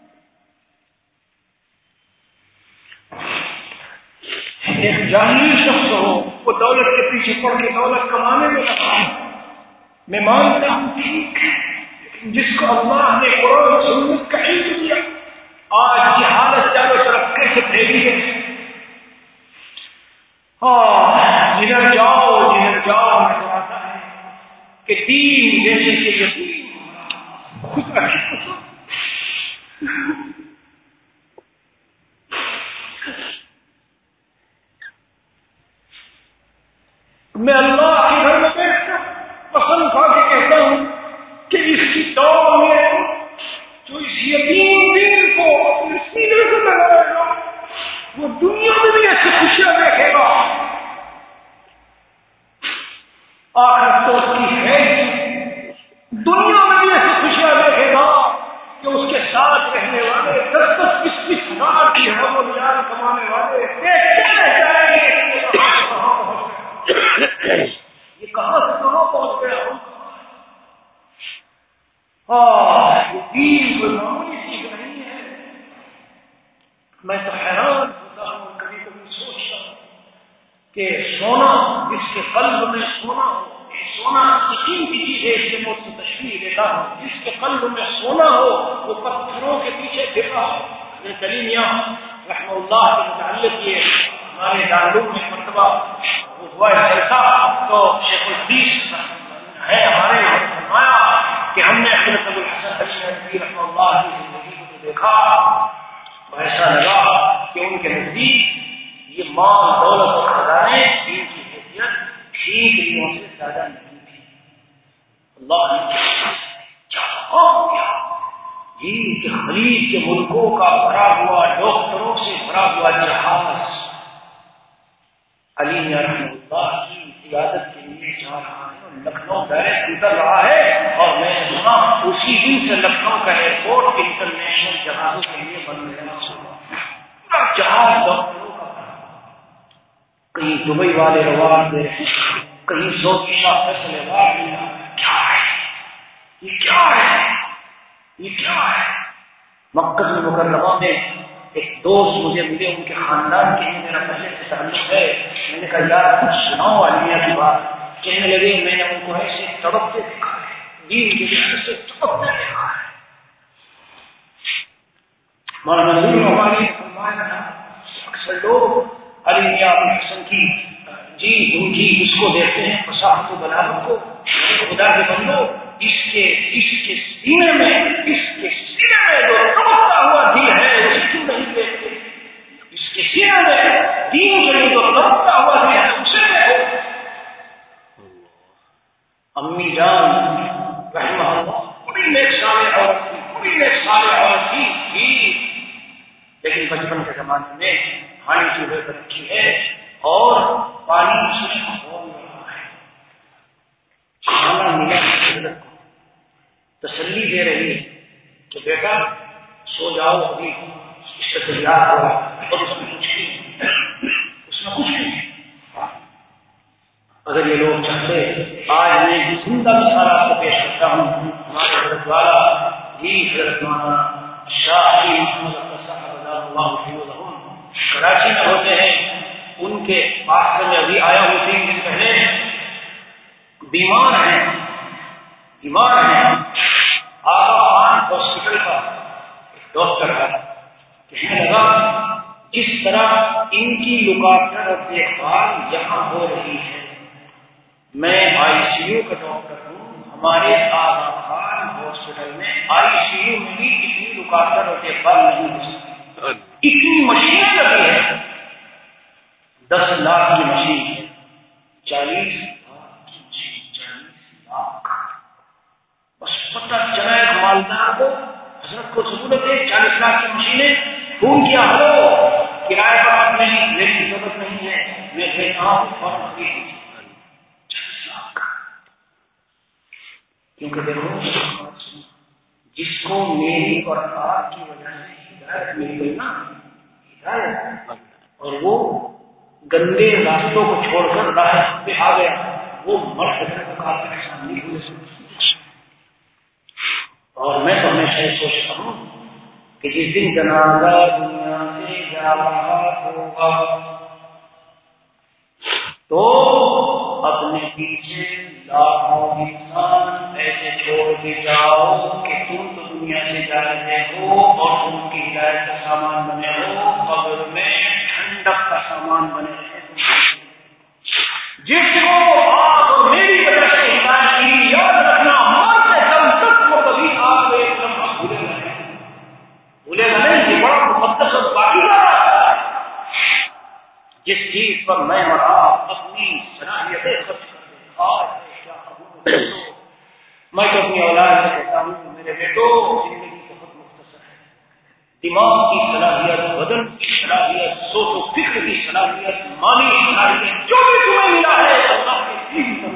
ایک جاہلی شخص ہو وہ دولت کے پیچھے پڑ کے دولت کمانے میں لگا، میں مانتا ہوں ٹھیک ہے، لیکن جس کو اللہ نے قرآن و سنت کا علم دیا آج کی حالت چاروں طرف کیسے پھیلی ہے. ہاں جدھر جاؤ جدھر جاؤ میں کہتا ہے کہ تین جیسے کہ یقین خدا کی قسم میں اللہ کے گھر میں بیٹھ کر قسم کھا کے کہتا ہوں کہ اس کی دوڑ میں جو اس یقین دین کو اپنے سینے سے لگائے گا وہ دنیا میں بھی ایسی خوشیاں دیکھے گا، آخر تو اس کی ہے دنیا میں بھی ایسی خوشیاں دیکھے گا کہ اس کے ساتھ رہنے والے دس دس بیس بیس ہزار کی ہم و نیاز کمانے والے دیکھتے رہ جائیں گے یہ کہاں سے کہاں پہنچ گیا ہوں. ہاں یہ دین کوئی معمولی چیز نہیں ہے. میں تو حیران ہوتا ہوں، کبھی کبھی سوچتا ہوں کہ سونا جس کے قلب میں سونا ہو، سونا یقین کی چیز ہے، اس کے موت سے تشریح دیتا ہوں، جس کے قلب میں سونا ہو وہ پتھروں کے پیچھے پھر رہا ہو. کریم یہاں رحمہ اللہ کے متعلق یہ ہمارے دارالعلوم میں مرتبہ ہوا جلسہ تو شیخ الحدیث ہے ہمارے یہاں فرمایا کہ ہم نے حضرت ابو الحسن علی رحمہ اللہ کی زندگی کو دیکھا تو ایسا لگا کہ ان کے نزدیک یہ مال دولت اور خزانے دین کی حیثیت ٹھیک لیوں سے زیادہ نہیں تھی. اللہ نے کیا کام کیا جی کہ خلیج کے ملکوں کا بھرا ہوا ڈاکٹروں سے بھرا ہوا جہاز علی رحمہ اللہ کی قیادت کے لیے جا رہا ہے اور لکھنؤ ڈائریکٹ اتر رہا ہے. اور میں نے سنا اسی دن سے لکھنؤ کا ایئرپورٹ انٹرنیشنل جہازوں کے لیے بن گیا. پورا جہاز ڈاکٹروں کا کہیں دبئی والے روان دے، کہیں سعودی شاہ فیصل روان دے. کیا ہے یہ کیا ہے یہ کیا ہے. مکہ المکرمہ میں ایک دوست مجھے ملے، ان کے خاندان کے ہی میرا پہلے سے تعلق ہے. میں نے کہا یار کچھ سناؤ عالمیہ کی بات. کہنے لگے میں نے ان کو ایسے تڑپتے دیکھا ہے، دین کے لیے ایسے تڑپتے دیکھا ہے. مولانا نور رحمانی نے فرمایا تھا اکثر لوگ عالمیہ حسن کی جی ان کی اس کو دیکھتے ہیں فصاحت و بلاغت کو، خدا کے بندو اس کے اس کے سینے میں اس کے سینے میں جو تڑپتا ہوا دل ہے اسے کیوں نہیں دیکھتے؟ اس کے سینے میں دین کے لیے جو تڑپتا ہوا دل ہے اسے دیکھو. امی جان رحمہ اللہ بڑی نیک صالح عورت تھی، بڑی نیک صالح عورت تھی تھی لیکن بچپن کے زمانے میں ہانی چولہے پر رکھی ہے اور پانی اس میں کھول رہا ہے. کھانا ملا حضرت کو تسلی دے رہی ہے کہ بیٹا سو جاؤ ابھی اس سے تیار ہوا اور اس میں کچھ نہیں اس میں کچھ نہیں. اگر یہ لوگ چاہتے آج میں زندہ مثال آپ کو پیش کرتا ہوں. ہمارے حضرت والا جی حضرت مولانا شاہ محمد کراچی میں ہوتے ہیں، ان کے پاس سے میں ابھی آیا ہوں تین دن پہلے. بیمار ہیں بیمار ہیں آغا خان ہاسپٹل کا ڈاکٹر ہے. کہنے لگا جس طرح ان کی لکاکر اور دیکھ بھال یہاں ہو رہی ہے، میں آئی سی یو کا ڈاکٹر ہوں، ہمارے آغا خان ہاسپٹل میں آئی سی یو میں بھی اتنی لکاکر اور دیکھ بھال نہیں ہو سکتی. اتنی مشینیں لگی ہیں دس لاکھ کی مشین ہے، چالیس لاکھ کی مشین، چالیس لاکھ بس پتہ چلا ایک مالدار کو، حضرت کو سہولت ہے، چالیس لاکھ کی مشینیں، فون کیا، ہلو کرایہ پر آپ نہیں، میری ضرورت نہیں ہے، میں کہتا ہوں فوراً خرید چالیس لاکھ، کیونکہ دیکھو جس کو میری اور آپ کی وجہ سے ہدایت مل گئی نا، ہدایت، اور وہ گندے راستوں کو چھوڑ کر راہ پہ آ گیا، وہ مرد کا احسان نہیں بھول سکتا۔ اور میں تو ہمیشہ یہ سوچتا ہوں کہ جس دن جنازہ دنیا سے جا رہا ہوگا تو اپنے پیچھے لاکھوں انسان ایسے چھوڑ کے جاؤ کہ تم تو دنیا سے جا رہے ہو اور تم کی ہدایت کا سامان بنے ہو، قبر میں ٹھنڈک کا سامان بنے رہے ہو۔ جس کو آپ اور میری وجہ سے ہدایت کی، یاد رکھنا مرتے دم تک وہ کبھی آپ کو ایک لمحہ بھولے گا نہیں، بھولے گا نہیں، یہ بڑا مقدس اور باقیدہ راستہ ہے۔ جس چیز پر میں اور آپ اپنی صلاحیتیں خرچ کر دیں، میں تو اپنی اولاد سے کہتا ہوں میرے بیٹو زندگی بہت مختصر ہے، دماغ کی صلاحیت، بدن کی صلاحیت، سوچ و فکر کی صلاحیت، مالی صلاحیت، جو بھی تمہیں ملا ہے اللہ کے دین پر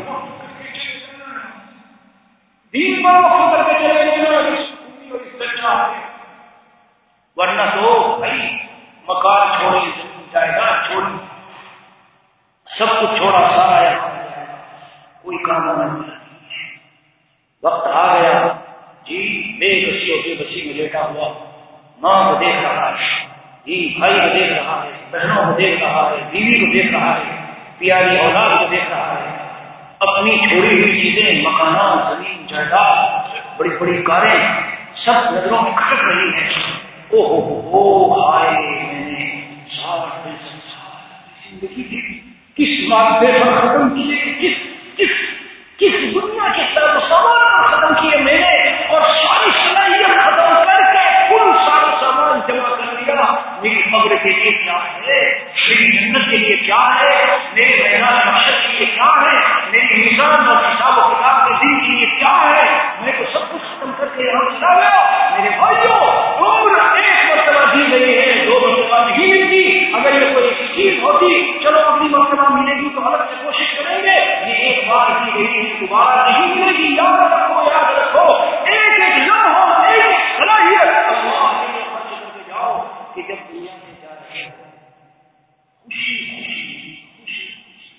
دین پر وقف کر کے چلے جانا، ورنہ تو بھائی مکان چھوڑی، جائیداد چھوڑی، سب کچھ چھوڑا، سارا یہاں کوئی کام آنا نہیں، وقت آ گیا جی بے بسی اور بے بسی میں لیٹا ہوا، ماں کو دیکھ رہا ہے، جی بھائی کو دیکھ رہا ہے، بہنوں کو دیکھ رہا ہے، بیوی کو دیکھ رہا ہے، پیاری اولاد کو دیکھ رہا ہے، اپنی چھوڑی ہوئی چیزیں، مکانات، زمین جائیداد، بڑی بڑی کاریں سب نظروں میں کھٹک رہی ہیں۔ او ہو ہو ہائے میں نے ساٹھ پینسٹھ سال زندگی کی کس مادے پر ختم کیے، کس کس کس دنیا کے طرف سامان پر ختم کیے میں نے، اور ساری صلاحیت ختم کر کے کل سارا سامان جمع کر لیا۔ میری قبر کے لیے کیا ہے، میری جنت کے لیے کیا ہے، میرے میدان محشر کے لیے کیا ہے، میری میزان اور حساب و کتاب کے دن کے لیے کیا ہے، میں تو سب کچھ ختم کر کے یہاں چلا گیا۔ میرے بھائیوں عمر ایک مرتبہ دی گئی ہے، دو مرتبہ نہیں ملتی، اگر یہ کوئی چیز ہوتی چلو اگلی مرتبہ ملے گی تو الگ سے کوشش کریں گے، یہ ایک بار دی گئی دوبارہ نہیں ملے گی۔ یاد رکھو یاد رکھو ایک ایک لمحہ ایک ایک صلاحیت اللہ کے لیے خرچ کر کے جاؤ کہ جب دنیا سے جا رہے ہو خوشی خوشی خوشی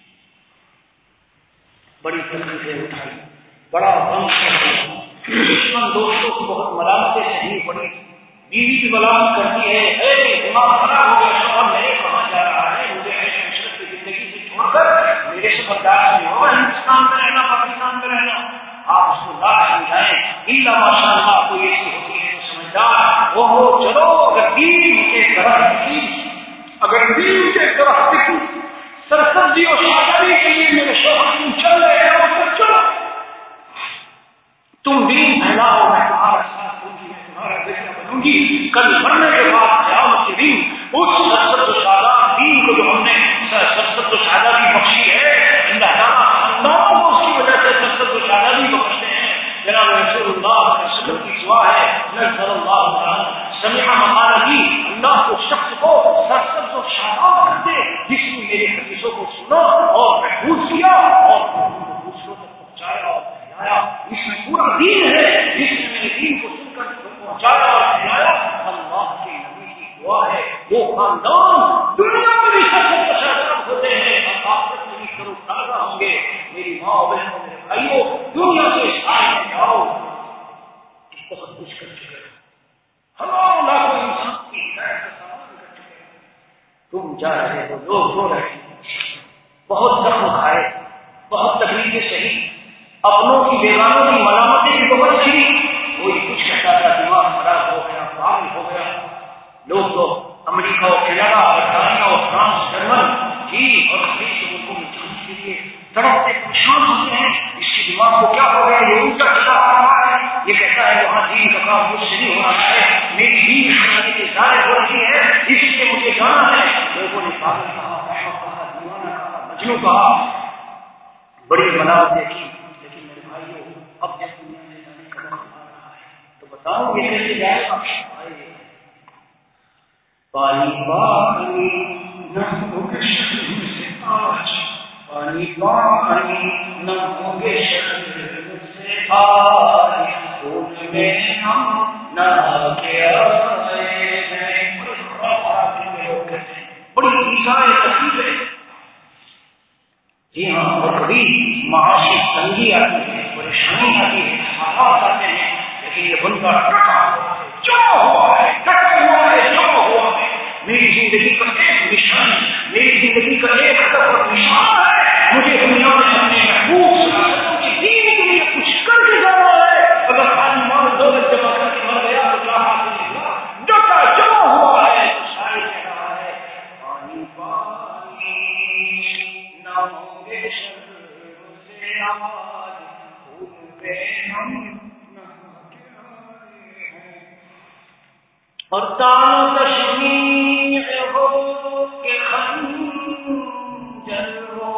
بڑی تکلیفیں اٹھائی، بڑا غم کیا، دشمن دوستوں کی بہت ملامتیں سہنی پڑی، بیوی کی ملامت کرتی ہے، اے دماغ خراب ہو گیا شوہر میرے کہاں جا رہا ہے، مجھے ایسے عشرت کی زندگی سے چھوڑ کر میرے سے برداشت نہیں ہوگا ہندوستان میں رہنا، پاکستان میں رہنا۔ آپ اس کو لاکھ سمجھائیں، الا ماشاء اللہ کوئی ایسی ہوتی ہے تو سمجھدار، وہ ہو چلو اگر دین کے طرف کی، اگر دین کے طرف کی سرسبزی اور شادی کے لیے میرے شوہر تم چل رہے ہو تو چلو، تم دین پھیلاؤ، میں تمہارا ساتھ دوں گی، میں تمہارا بیٹا بنوں گی۔ کل مرنے کے بعد قیامت کے دن اس سرسبز و شاداب دین کو جو ہم نے سرسبز و شادابی بخشی ہے، اللہ تعالیٰ خاندانوں کو اس کی وجہ سے سرسبز و شادابی بخشتے ہیں۔ جناب رسول اللہ صلی اللہ علیہ وسلم کی دعا ہے، نظر اللہ عنہ سمع مقالتی، اللہ کو شخص کو سرسبز و شاداب کر دے جس نے میرے حدیثوں کو سنا اور محفوظ کیا اور دوسروں تک پہنچایا اور پھیلایا۔ اس میں پورا دین ہے، جس نے میرے دین کو سن کر پہنچایا اور پھیلایا، اللہ کے نبی کی دعا ہے وہ خاندان دنیا میں بھی سرسبز و شاداب ہوتے ہیں اور آخرت میں بھی کرو تازہ ہوں گے۔ میری ماں بہنوں میرے بھائیوں دنیا سے ساتھ جاؤ، بہت کچھ کر چکے ہزاروں لاکھوں انسان کی ہدایت کا سامان کر چکے، تم جا رہے ہو، لوگ رو رہے ہیں، بہت زخم کھائے، بہت تکلیفیں سہی، اپنوں کی بیگانوں کی ملامتیں بھی بہت سہی، کوئی کچھ کہتا تھا دماغ خراب ہو گیا، پاگل ہو گیا۔ لوگ تو امریکہ اور کینیڈا، برطانیہ اور فرانس، جرمن جی اور خلیج کے ملکوں میں جانے کے لیے تڑپتے پریشان ہوتے ہیں، اس کے دماغ کو کیا ہو گیا، یہ الٹا چلا آ رہا ہے، یہ کہتا ہے وہاں دین کا کام مجھ سے نہیں ہو رہا ہے، میری دین کی ظاہر ہو رہی ہے، اس لیے مجھے جانا ہے۔ لوگوں نے پاگل کہا، جنہوں کہا بڑی بناوٹ دیکھی، لیکن میرے بھائیوں اب جس دنیا سے جانے کا وقت آ رہا ہے تو بتاؤ یہ کیسے جائے گا؟ پانی پانی نہ ہوگے شرم سے آج، پانی پانی نہ ہوگے شرم سے آج، خون میں ہم نہا کے آئے ہیں۔ بڑی ایزائے تکلیف ہے، جی ہاں، اور کبھی معاشی تنگی آتی ہے، پریشانی آتی ہے، حالات آتے ہیں، لیکن یہ بندہ ڈٹا ہوا ہے، جو ہوا ہے ڈٹا ہوا ہے، جو ہوا ہے۔ میری زندگی کا ایک نشان، میری زندگی کا ایک ہدف اور نشان ہے، مجھے دنیا میں اپنے محبوب صلاحیتوں کی دین کے لیے کچھ کر کے جانا ہے۔ اگر خالی مال دولت جمع کر کے مر گیا تو کیا حاصل ہوا؟ ڈٹا جو ہوا ہے تو شاید کہہ رہا ہے پانی پانی نہ ہوں گے شرم سے آج، خون میں ہم نہا کے آئے ہیں۔ اور تان تشمیع ہو کہ خنجر ہو،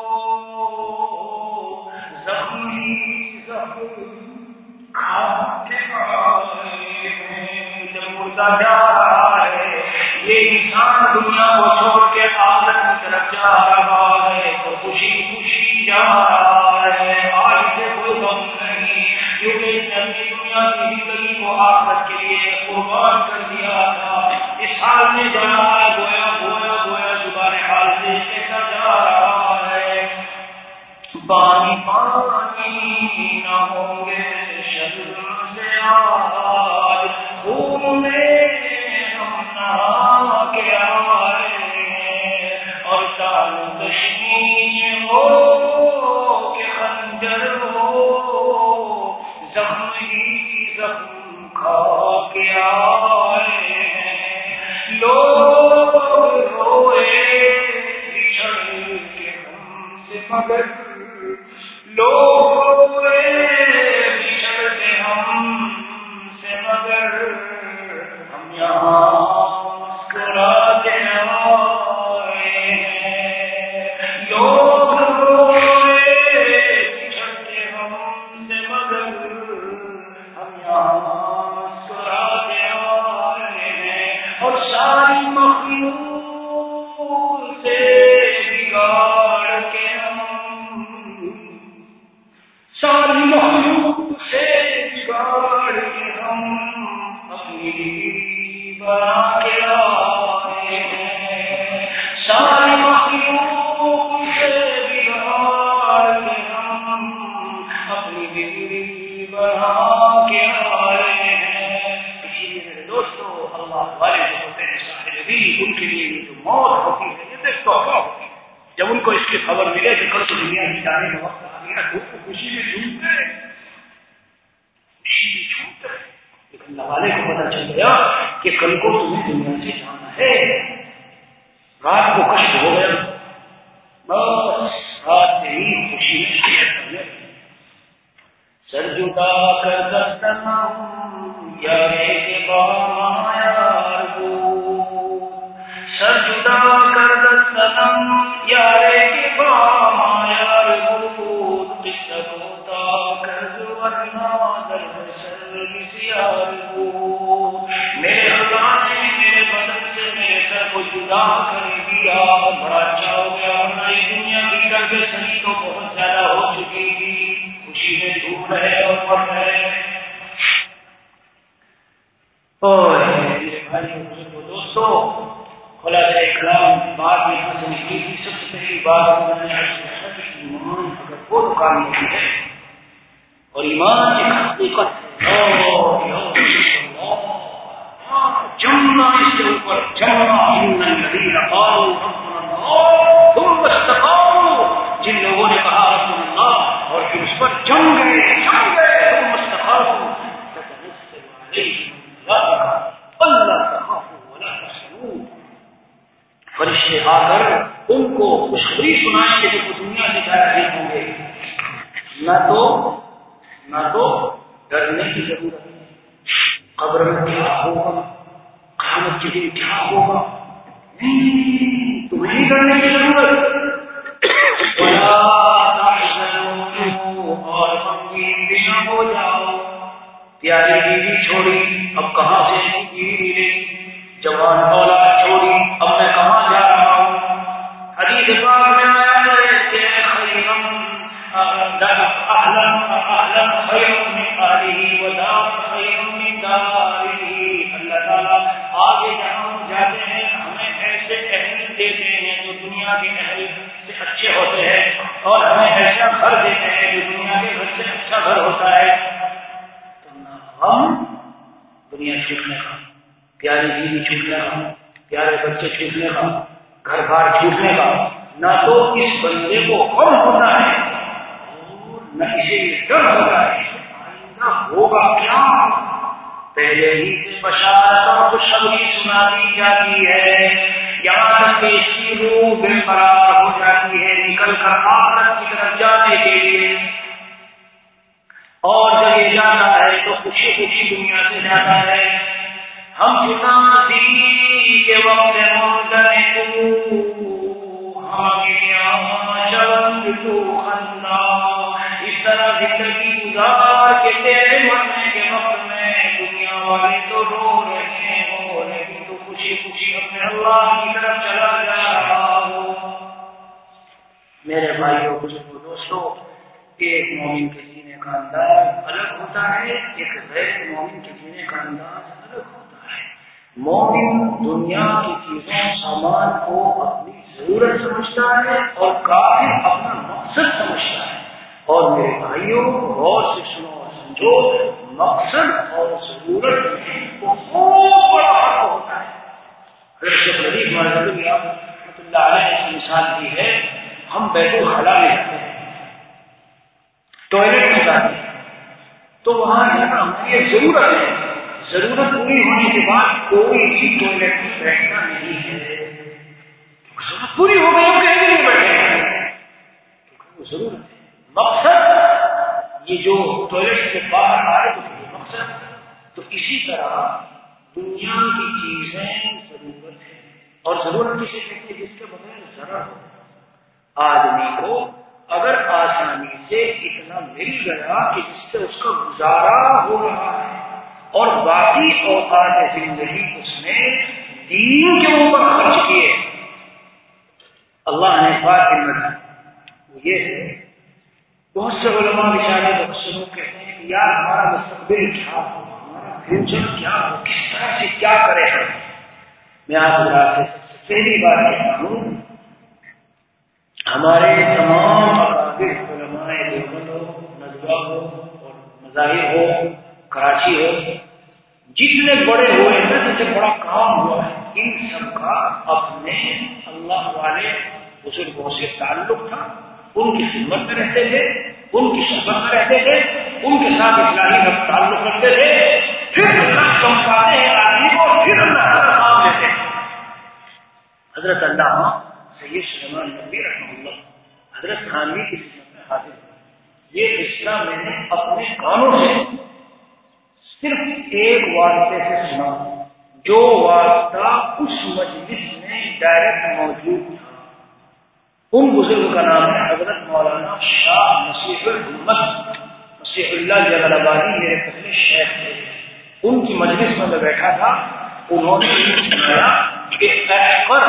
زخمی زخم کھا کے آئے ہیں۔ جب مردہ جا رہا ہے، یہ انسان دنیا کو چھوڑ کے آخرت کی طرف جا رہا ہے تو خوشی خوشی جا رہا ہے، آج سے کوئی غم نہیں، کیونکہ اس نے اپنی دنیا کی زندگی کو آخرت کے لیے قربان کر دیا تھا۔ اس حال میں جا رہا ہے، گویا گویا گویا زبان حال سے کہتا جا رہا ہے پانی پانی نہ ہوں گے شرم سے آج، خون میں ہم نہا کے آئے ہیں۔ اور تان تشمیع ہو کہ خنجر ہو، زخم ہی زخم کھا کے آئے ہیں۔ لوگ روئے بچھڑ کے ہم سے مگر، لوگ روئے بچھڑ کے ہم سے مگر، ہم یہاں مسکرا کے آئے ہیں۔ لوگ روئے بچھڑ کے ہم سے مگر، ہم یہاں مسکرا کے آئے ہیں۔ اور ساری مخلوق سے بگاڑ کے ہم، ساری مخلوق سے بگاڑ کے ہم اپنی بنا کے آئے ہیں۔ ساری مخلوق سے بگاڑ کے ہم اپنی بگڑی بنا کے آئے ہیں۔ اسی لیے میرے دوستو، اللہ والے جو ہوتے ہیں صاحب نبی، ان کے لیے یہ جو موت ہوتی ہے یہ دیکھ تو ہوتی ہے۔ جب ان کو اس کی خبر ملے کہ کل تو دنیا سے جانے کا وقت آ گیا تو خوشی میں جھومتے خوشی میں جھومتے لیکن اللہ والے کو پتا چل گیا کہ کل کو تمہیں دنیا سے جانا ہے۔ رات کو کشٹ ہو گیا، بس رات سے ہی خوشی میں شکر سر جدا کر دستنم یارے کے بام یار کو، سر جدا کر دستنم یارے کے بام یار کو، قصہ ہوتا کر ورنہ درد سر یار کو۔ میرے خدا نے میرے بدن سے میرے سر کو جدا کر دیا، بڑا اچھا ہو گیا، ورنہ یہ دنیا کی درد سری تو بہت زیادہ ہو چکی تھی۔ خوشی میں ڈوب رہے اور پڑھ رہے۔ اور میرے بھائیوں دوستوں، خلاصہ کلام بات یہاں سے نکلی تھی۔ سب سے پہلی بات میں نے ایمان اگر وہ کامیابی ہے اور ایمان ایک حقیقت جمنا اس کے اوپر جمنا ان الذین قالوا ربنا اللہ ثم استقاموا، جن لوگوں نے کہا ربنا اللہ اور پھر اس پر جم گئے جم گئے ثم استقاموا تتنزل علیہم الملائکۃ الا تخافوا ولا تحزنوا، فرشتے آ کر ان کو خوشخبری سنائیں گے جو دنیا سے جا رہے ہوں گے، نہ تو نہ تو ڈرنے کی ضرورت ہے، قبر میں کیا ہوگا، قیامت کے دن کیا ہوگا، تمہیں ڈرنے کی ضرورت، پیاری بیوی چھوڑی، اب کہاں سے بیوی ملی؟ جوان اولاد چھوڑی، اب میں کہاں جا رہا ہوں؟ حدیث پاک میں آیا ہے کہ خیرم اعلم اعلم خیر من اہلہ ودار خیر من دارہ۔ اللہ تعالیٰ آگے جہاں ہم جاتے ہیں ہمیں ایسے اہل دیتے ہیں جو دنیا کے اہل سے اچھے ہوتے ہیں، اور ہمیں ایسا گھر دیتے ہیں جو دنیا کے گھر سے اچھا گھر ہوتا ہے۔ تو نہ ہم دنیا چھوٹنے کا، پیاری بیوی چھوٹنے کا، پیارے بچے چھوٹنے کا، گھر بار چھوٹنے کا، نہ تو اس بندے کو غم ہوتا ہے اور نہ اسے ڈر ہوتا ہے آئندہ ہوگا کیا۔ پہلے ہی سے بشارت اور خوشخبری سنا دی جاتی ہے، یہاں تک کہ اس کی روح بے قرار ہو جاتی ہے نکل کر آخرت کی طرف جانے کے لیے، اور جب یہ جاتا ہے تو خوشی خوشی دنیا سے جاتا ہے۔ ہم جنازی کے وقت مردنے کو اس طرح زندگی گزار کے تیرے مرنے کے وقت میں دنیا والے تو رو رہے ہو، لیکن تو خوشی خوشی اپنے اللہ کی طرف چلا جا رہا ہو۔ میرے بھائیوں بزرگوں دوستوں، ایک مومن کے جینے کا انداز الگ ہوتا ہے، ایک غیر مومن کے جینے کا انداز الگ ہوتا ہے۔ مومن دنیا کی چیزوں سامان کو اپنی ضرورت سمجھتا ہے اور کافر اپنا مقصد سمجھتا ہے۔ اور میرے بھائیوں غور سے سنو اور سمجھو، مقصد اور ضرورت میں بہت بڑا فرق ہوتا ہے۔ حضرت شیخ لطیف مدنی رحمۃ اللہ علیہ نے مثال دی ہے، ہم بیت الخلا میں جاتے ہیں، ٹوائلٹ میں جاتے ہیں، تو وہاں جانا ہماری ایک ضرورت ہے، ضرورت پوری ہونے کے بعد کوئی بھی ٹوائلٹ میں بیٹھنا نہیں ہے، ضرورت پوری ہو گئی ہم کہیں نہیں بیٹھے ہیں، وہ ضرورت ہے۔ مقصد یہ جو ٹوائلٹ سے باہر آئے تو یہ مقصد، تو اسی طرح دنیا کی چیزیں ضرورت ہے، اور ضرورت کسی کہتے ہیں جس کے بغیر ضرر ہو۔ آدمی کو اگر آسانی سے اتنا مل گیا کہ جس سے اس کا گزارا ہو رہا ہے اور باقی اوقات زندگی اس نے دین کے اوپر خرچ کیے، اللہ نے بات ہمت وہ یہ ہے۔ بہت سے علماء بیچارے بہت سے لوگ کہتے ہیں کہ یار ہمارا مستقبل کیا ہو، ہمارا فیوچر کیا ہو، کس طرح سے کیا کرے ہم۔ میں آپ کو پہلی بات کہتا ہوں، ہمارے تمام اکابر علماء دیوبند ہو، ندوہ ہو اور مظاہر ہو، کراچی ہو، جتنے بڑے ہوئے ہیں، جتنے بڑا کام ہوا ہے، ان سب کا اپنے اللہ والے بزرگوں سے تعلق تھا، ان کی خدمت میں رہتے تھے، ان کی صحبت میں رہتے تھے، ان کے ساتھ اصلاحی تعلق رکھتے تھے، پھر اللہ چمکاتے ہیں آدمی کو، پھر اللہ کا کام لیتے ہیں۔ حضرت علامہ سید سلیمان ندوی رحمہ اللہ حضرت تھانوی کی خدمت میں حاضر ہوئے، یہ قصہ میں نے اپنے کانوں سے صرف ایک واسطے سے سنا، جو واسطہ اس مجلس میں ڈائریکٹ موجود تھا۔ ان بزرگ کا نام ہے حضرت مولانا شاہ مسیح الحمت مسیح اللہ جلال آبادی، میرے پہلے شیخ تھے۔ ان کی مجلس میں میں بیٹھا تھا، انہوں نے یہ سنایا کہ احقر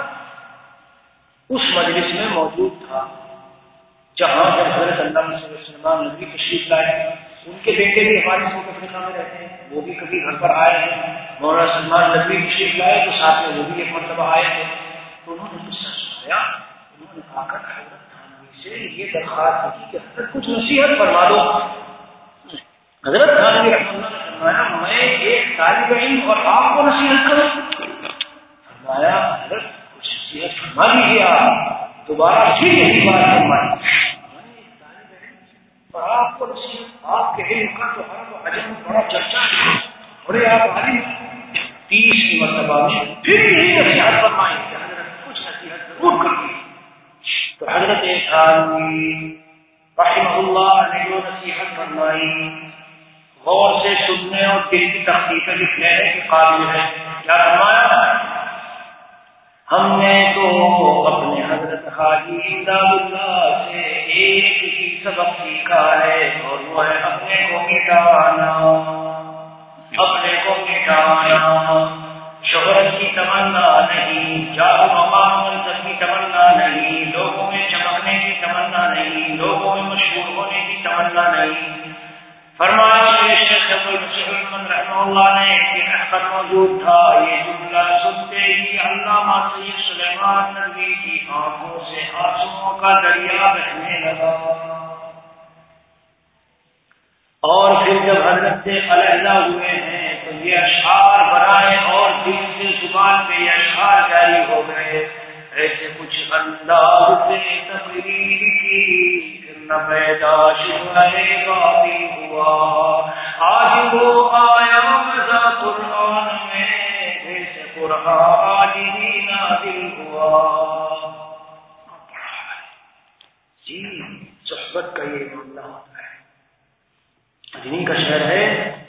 اس مجلس میں موجود تھا جہاں جب حضرت علامہ سید سلیمان ندوی تشریف لائے، ان کے بیٹے بھی ہمارے ساؤتھ افریقہ میں رہتے ہیں، وہ بھی کبھی گھر پر آئے ہیں، مولانا سلمان ندوی تشریف لائے تو ساتھ میں وہ بھی ایک مرتبہ آئے تھے، تو انہوں نے قصہ سنایا۔ انہوں نے آ کر حضرت تھانوی سے یہ درخواست کی کہ حضرت کچھ نصیحت فرما دو۔ حضرت تھانوی رحمۃ اللہ نے فرمایا میں ایک طالب علم اور آپ کو نصیحت کروں؟ فرمایا حضرت کچھ نصیحت فرما دیجیے، آپ دوبارہ پھر یہی بات فرمائی، اور آپ کو نصیحت، آپ کے علم کا تو ہر عجم بڑا چرچا ہے، بڑے آپ عالم، تیسری مرتبہ میں پھر یہی نصیحت فرمائی کہ حضرت کچھ نصیحت ضرور کرنی۔ تو حضرت تھانوی رحمہ اللہ نے جو نصیحت فرمائی غور سے سننے اور دل کی تحقیق لکھنے کے قابل ہے۔ کیا فرمایا؟ ہم نے تو اپنے حضرت حاجی امداد اللہ سے ایک ہی سبق سیکھا ہے، اور وہ ہے اپنے کو مٹانا، اپنے کو مٹانا، شہرت کی تمنا نہیں، جاہ و مقام منصب کی تمنا نہیں، لوگوں میں چمکنے کی تمنا نہیں، لوگوں میں مشہور ہونے کی تمنا نہیں۔ فرمایا شیخ ابو المسلم رحمہ اللہ نے کہ احمد موجود تھا، یہ جملہ سنتے ہی علامہ سید سلیمان ندوی کی آنکھوں سے آنسوؤں کا دریا بہنے لگا، اور پھر جب حضرت سے علیحدہ ہوئے ہیں تو یہ اشعار برائے اور دل سے زبان پہ یہ اشعار جاری ہو گئے، ایسے کچھ انداز سے تقریر کی نہ پیدا شبہ غابی ہوا، آج وہ آیا مزہ قرآن میں جیسے قرآن آج ہی نازل ہوا۔ جی صحبت کا یہ معاملہ ہوتا ہے۔ اجنی کا شہر ہے،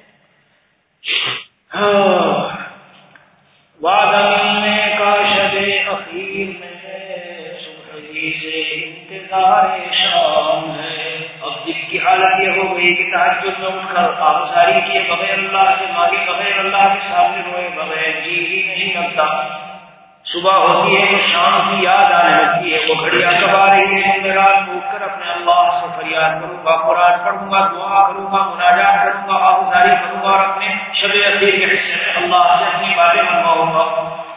وعدہ ملنے کا شب اخیر میں صبح سے انتظار شام ہے۔ اب جس کی حالت یہ ہو گئی کہ تہجد میں اٹھ کر آبزاری کیے بغیر اللہ سے ماری بغیر اللہ کے سامنے روئے بغیر جی ہی نہیں لگتا، صبح ہوتی ہے تو شام کی یاد آنے لگتی ہے، وہ گھڑیاں کب آ رہی ہے، میں رات کو اٹھ کر اپنے اللہ سے فریاد کروں گا، قرآن پڑھوں گا، دعا کروں گا، مناجات کروں گا، آبزاری کروں گا، اور اپنے شب اخیر کے حصے میں اللہ سے اپنی باتیں منواؤں گا۔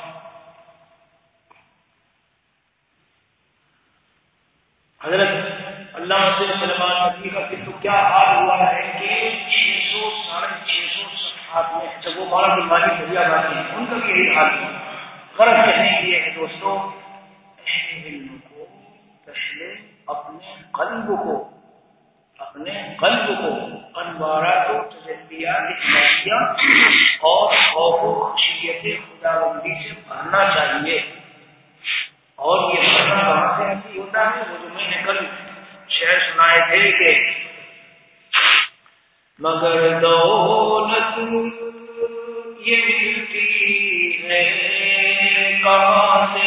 حضرت علامہ سید سلیمان ندوی کا پھر تو کیا حال ہوا ہے کہ چھ سو ساڑھے چھ سو صفحات میں جب وہ مولانا المانی دریا باتی ہیں ان کا بھی یہی حال ہے۔ غرض کہنے کے لیے ہے دوستوں، اہل علم کو پہلے اپنے قلب کو اپنے قلب کو انوارات و تجلیات الہیہ اور خوف و خشیت خداوندی سے بھرنا چاہیے، اور یہ بھرنا کہاں سے نصیب ہوتا ہے؟ وہ جو میں نے کل شعر سنائے تھے کہ مگر دولت یہ ملتی ہے کہاں سے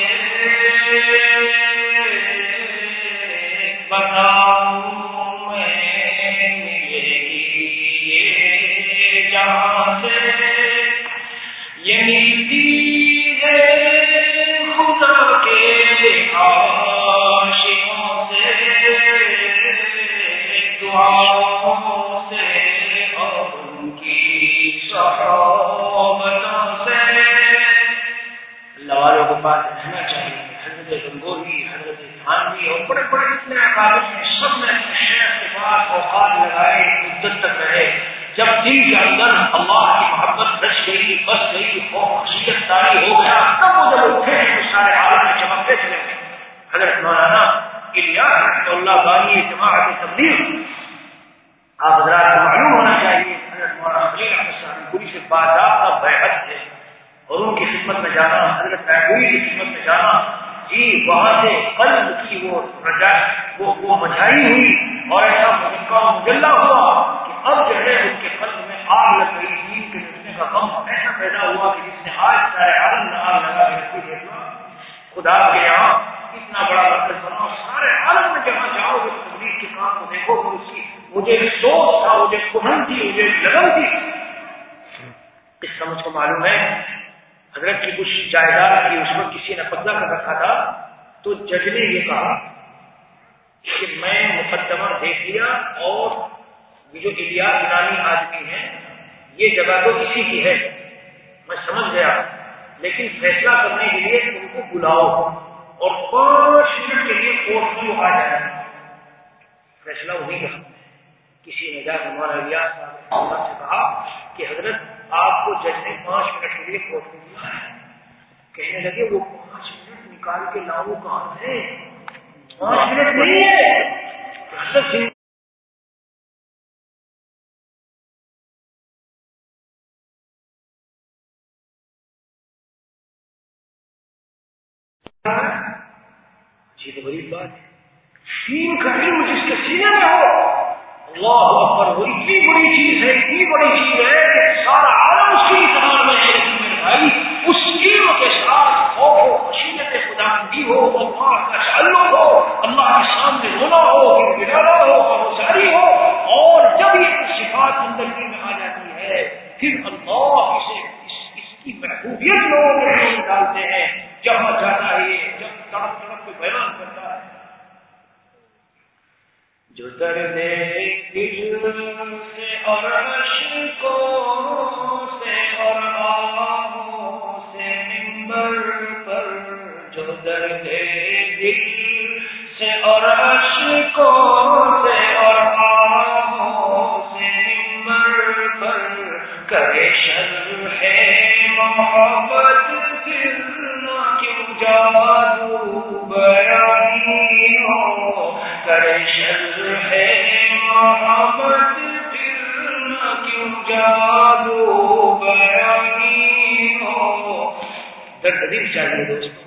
بتاؤں میں، ملے گی یہ جہاں سے، یہ ملتی ہے خدا کے عاشقوں سے، دعاؤں سے اور ان کی صحبتوں سے۔ اللہ والوں کو بات رہنا چاہیے۔ حضرت گنگوہی، حضرت تھانوی اور بڑے بڑے اتنے اکابر ہیں، سب نے اپنے شیخ کے پاس اوقات لگائے، مدت تک رہے۔ جب دل کے اندر اللہ کی محبت بچ گئی، بس گئی، خوف خشیت طاری ہو گیا، تب وہ جب اٹھے ہیں تو سارے عالم میں چمکتے چلے گئے۔ حضرت مولانا الیاس رحمۃ اللہ بانی جماعت تبلیغ، آپ حضرات کو معلوم ہونا چاہیے، حضرت مولانا خلیل احمد صاحب پوری سے باضابطہ بیعت تھے، اور ان کی خدمت میں جانا، حضرت محبوبی کی خدمت میں جانا، جی وہاں سے قلب کی وہ رجا وہ وہ مجھائی ہوئی، اور ایسا مجھا مجلہ ہوا کہ اب جو ہے ان کے قلب میں آگ لگ گئی، دین کے رکھنے کا غم ایسا پیدا ہوا کہ جس نے آج سارے عالم میں آگ لگا کے رکھی ہے۔ خدا کے یہاں اتنا بڑا مرکز بنا، اور سارے عالم میں جہاں جاؤ گے تبلیغ کے کام کو دیکھو تو اس کی مجھے سوچ تھا، مجھے کہن تھی، مجھے لگن تھی۔ اس کا مجھ کو معلوم ہے حضرت کی کچھ جائیداد کی اس پر کسی نے قبضہ کر رکھا تھا، تو جج نے یہ کہا کہ میں مقدمہ دیکھ لیا، اور یہ جو الیاس نامی آدمی ہے یہ جگہ تو اسی کی ہے، میں سمجھ گیا، لیکن فیصلہ کرنے کے لیے ان کو بلاؤ اور پانچ منٹ کے لیے کورٹ میں آ جائے، فیصلہ وہی کا۔ کسی نے جا کے مولانا الیاس صاحب سے کہا کہ حضرت آپ کو جج نے پانچ منٹ کے لیے کورٹ میں بلایا ہے۔ کہنے لگے وہ پانچ منٹ نکال کے لاؤ کہاں سے؟ پانچ منٹ نہیں ہے حضرت جی جی تو بڑی بات ہے، دین کا علم جس کے سینے میں ہو، اللہ اکبر، وہ اتنی بڑی چیز ہے، اتنی بڑی چیز ہے کہ سارا عالم اس کی انتظار میں ہے۔ بھائی اس علم کے ساتھ خوف ہو، خشیت خداوندی ہو، اللہ کا تعلق ہو، اللہ کے سامنے رونا ہو، گڑگڑانا ہو، خاموشی ہو، اور جب یہ صفات زندگی میں آ جاتی ہے پھر اللہ اسے اس, اس کی محبوبیت لوگوں کو ڈالتے ہیں. جہاں جاتا ہے یہ جب تڑپ تڑپ کے بیان کرتا ہے جو درد دل سے اور عشقوں سے اور آہوں سے منبر پر، جو درد دل سے اور عشقوں سے اور آہوں سے منبر پر کرے شرح محبت پھر نہ کیوں جادو بیانی ہو، کرے شرح محبت پھر نہ کیوں جادو بیانی ہو. درد دل چاہیے دوستوں.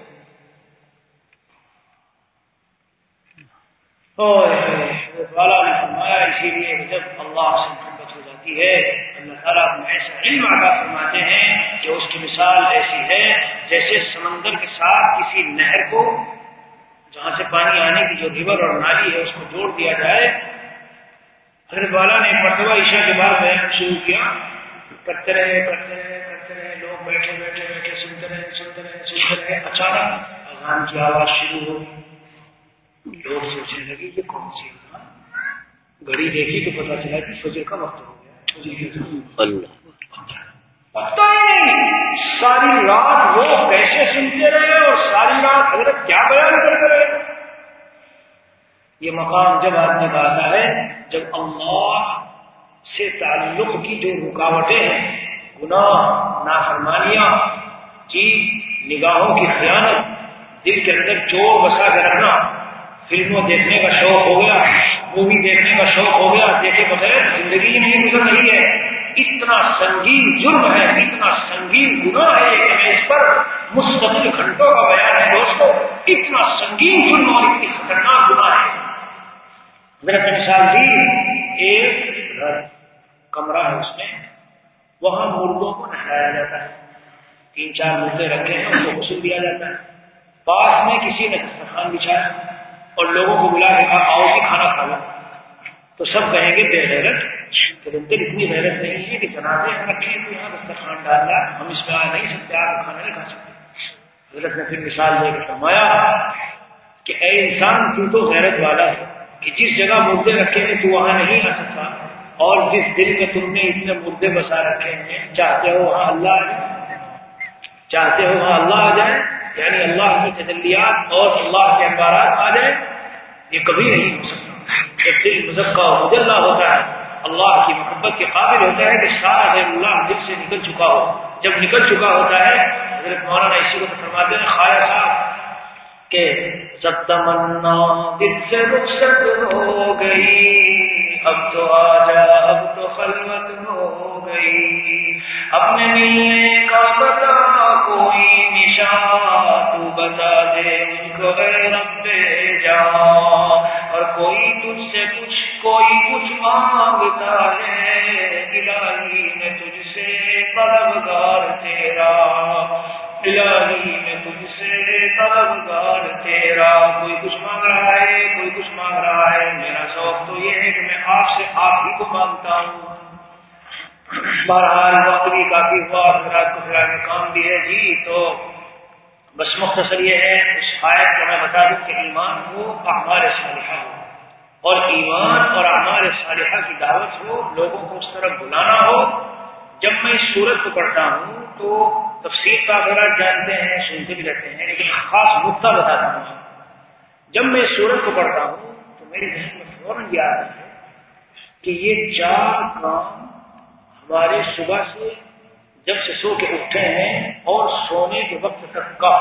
والا نے فرمایا اسی لیے جب اللہ سے محبت ہو جاتی ہے اللہ تعالیٰ اپنا ایسا علم عطا فرماتے ہیں کہ اس کی مثال ایسی ہے جیسے سمندر کے ساتھ کسی نہر کو جہاں سے پانی آنے کی جو ریور اور نالی ہے اس کو جوڑ دیا جائے. حضرت والا نے ایک مرتبہ عشاء کے بعد بیان شروع کیا، کرتے رہے کرتے رہے کرتے رہے لوگ بیٹھے بیٹھے بیٹھے سنتے رہے سنتے رہے سنتے رہے اچانک اذان کی آواز شروع ہو گئی. لوگ سوچنے لگے یہ کون سی اذان؟ گھڑی دیکھی تو پتا چلا کہ فجر کا وقت ہو گیا. پتہ ہی نہیں ساری رات وہ کیسے سنتے رہے اور ساری رات حضرت کیا بیان کرتے رہے. یہ مقام جب آدمی کا آتا ہے جب اللہ سے تعلق کی جو رکاوٹیں ہیں، گناہ، نافرمانیاں، جی نگاہوں کی خیانت، دل کے اندر چور بسا کے رکھنا، فلموں دیکھنے کا شوق ہو گیا، مووی دیکھنے کا شوق ہو گیا، دیکھے بغیر زندگی نہیں گزر رہی ہے. اتنا سنگین جرم ہے، اتنا سنگین گناہ ہے کہ میں اس پر مستقل گھنٹوں کا بیان ہے دوستوں. اتنا سنگین جرم اور اتنی خطرناک گناہ ہے. حضرت نے مثال دی ایک گھر کمرہ ہے، اس میں وہاں مردوں کو نہلایا جاتا ہے، تین چار مردے رکھے ہیں ان کو غسل دیا جاتا ہے. پاس میں کسی نے دسترخوان بچھایا اور لوگوں کو بلا کے کہا آؤ کہ کھانا کھا لو. تو سب کہیں گے بے غیرت، ترنتر اتنی غیرت نہیں ہے کہ جنازے ہم رکھے تو یہاں دسترخوان ڈالنا، ہم اس میں آ نہیں سکتے، آپ کھانا نہیں کھا سکتے. حضرت نے پھر مثال دے کے فرمایا کہ اے انسان تو تو غیرت والا ہے کہ جس جگہ مردے رکھے ہیں تو وہاں نہیں آ سکتا، اور جس دل میں تم نے اتنے مردے بسا رکھے ہیں چاہتے ہو وہاں اللہ آ جائے، چاہتے ہو وہاں اللہ آ جائے، یعنی اللہ کی تجلیات اور اللہ کے انوارات آ جائیں. یہ کبھی نہیں ہو سکتا. ایک دل مزکا و مجلہ ہوتا ہے، اللہ کی محبت کے قابل ہوتا ہے کہ سارا غیر اللہ دل سے نکل چکا ہو. جب نکل چکا ہوتا ہے حضرت مولانا اسی کو فرماتے ہیں خواجہ صاحب کہ جب تمنا دل سے رخصت ہو گئی اب تو آجا اب تو خلوت ہو گئی، اپنے ملنے کا بتا کوئی نشان تو بتا دے مجھ کو اے رب جان، اور کوئی تجھ سے کچھ کوئی کچھ مانگتا ہے الہی میں تجھ سے طلبگار تیرا، الہی میں تجھ سے طلبگار تیرا. کوئی کچھ مانگ رہا ہے کوئی کچھ مانگ رہا ہے، میرا شوق تو یہ ہے کہ میں آپ سے آپ ہی کو مانگتا ہوں. بہرحال وقت بھی کافی ہوا، رات کو پھر میں کام بھی ہے جی، تو بس مختصر یہ ہے اس آیت کو میں بتا دوں کہ ایمان ہو اعمال صالحہ ہو، اور ایمان اور اعمال صالحہ کی دعوت ہو، لوگوں کو اس طرف بلانا ہو. جب میں اس سورت کو پڑھتا ہوں تو تفسیر کا حضرات جانتے ہیں سنتے بھی رہتے ہیں، لیکن خاص نقطہ بتاتا ہوں. جب میں اس سورت کو پڑھتا ہوں تو میرے ذہن میں فوراً یاد ہے کہ یہ چار کام ہمارے صبح سے جب سے سو کے اٹھے ہیں اور سونے کے وقت تک کا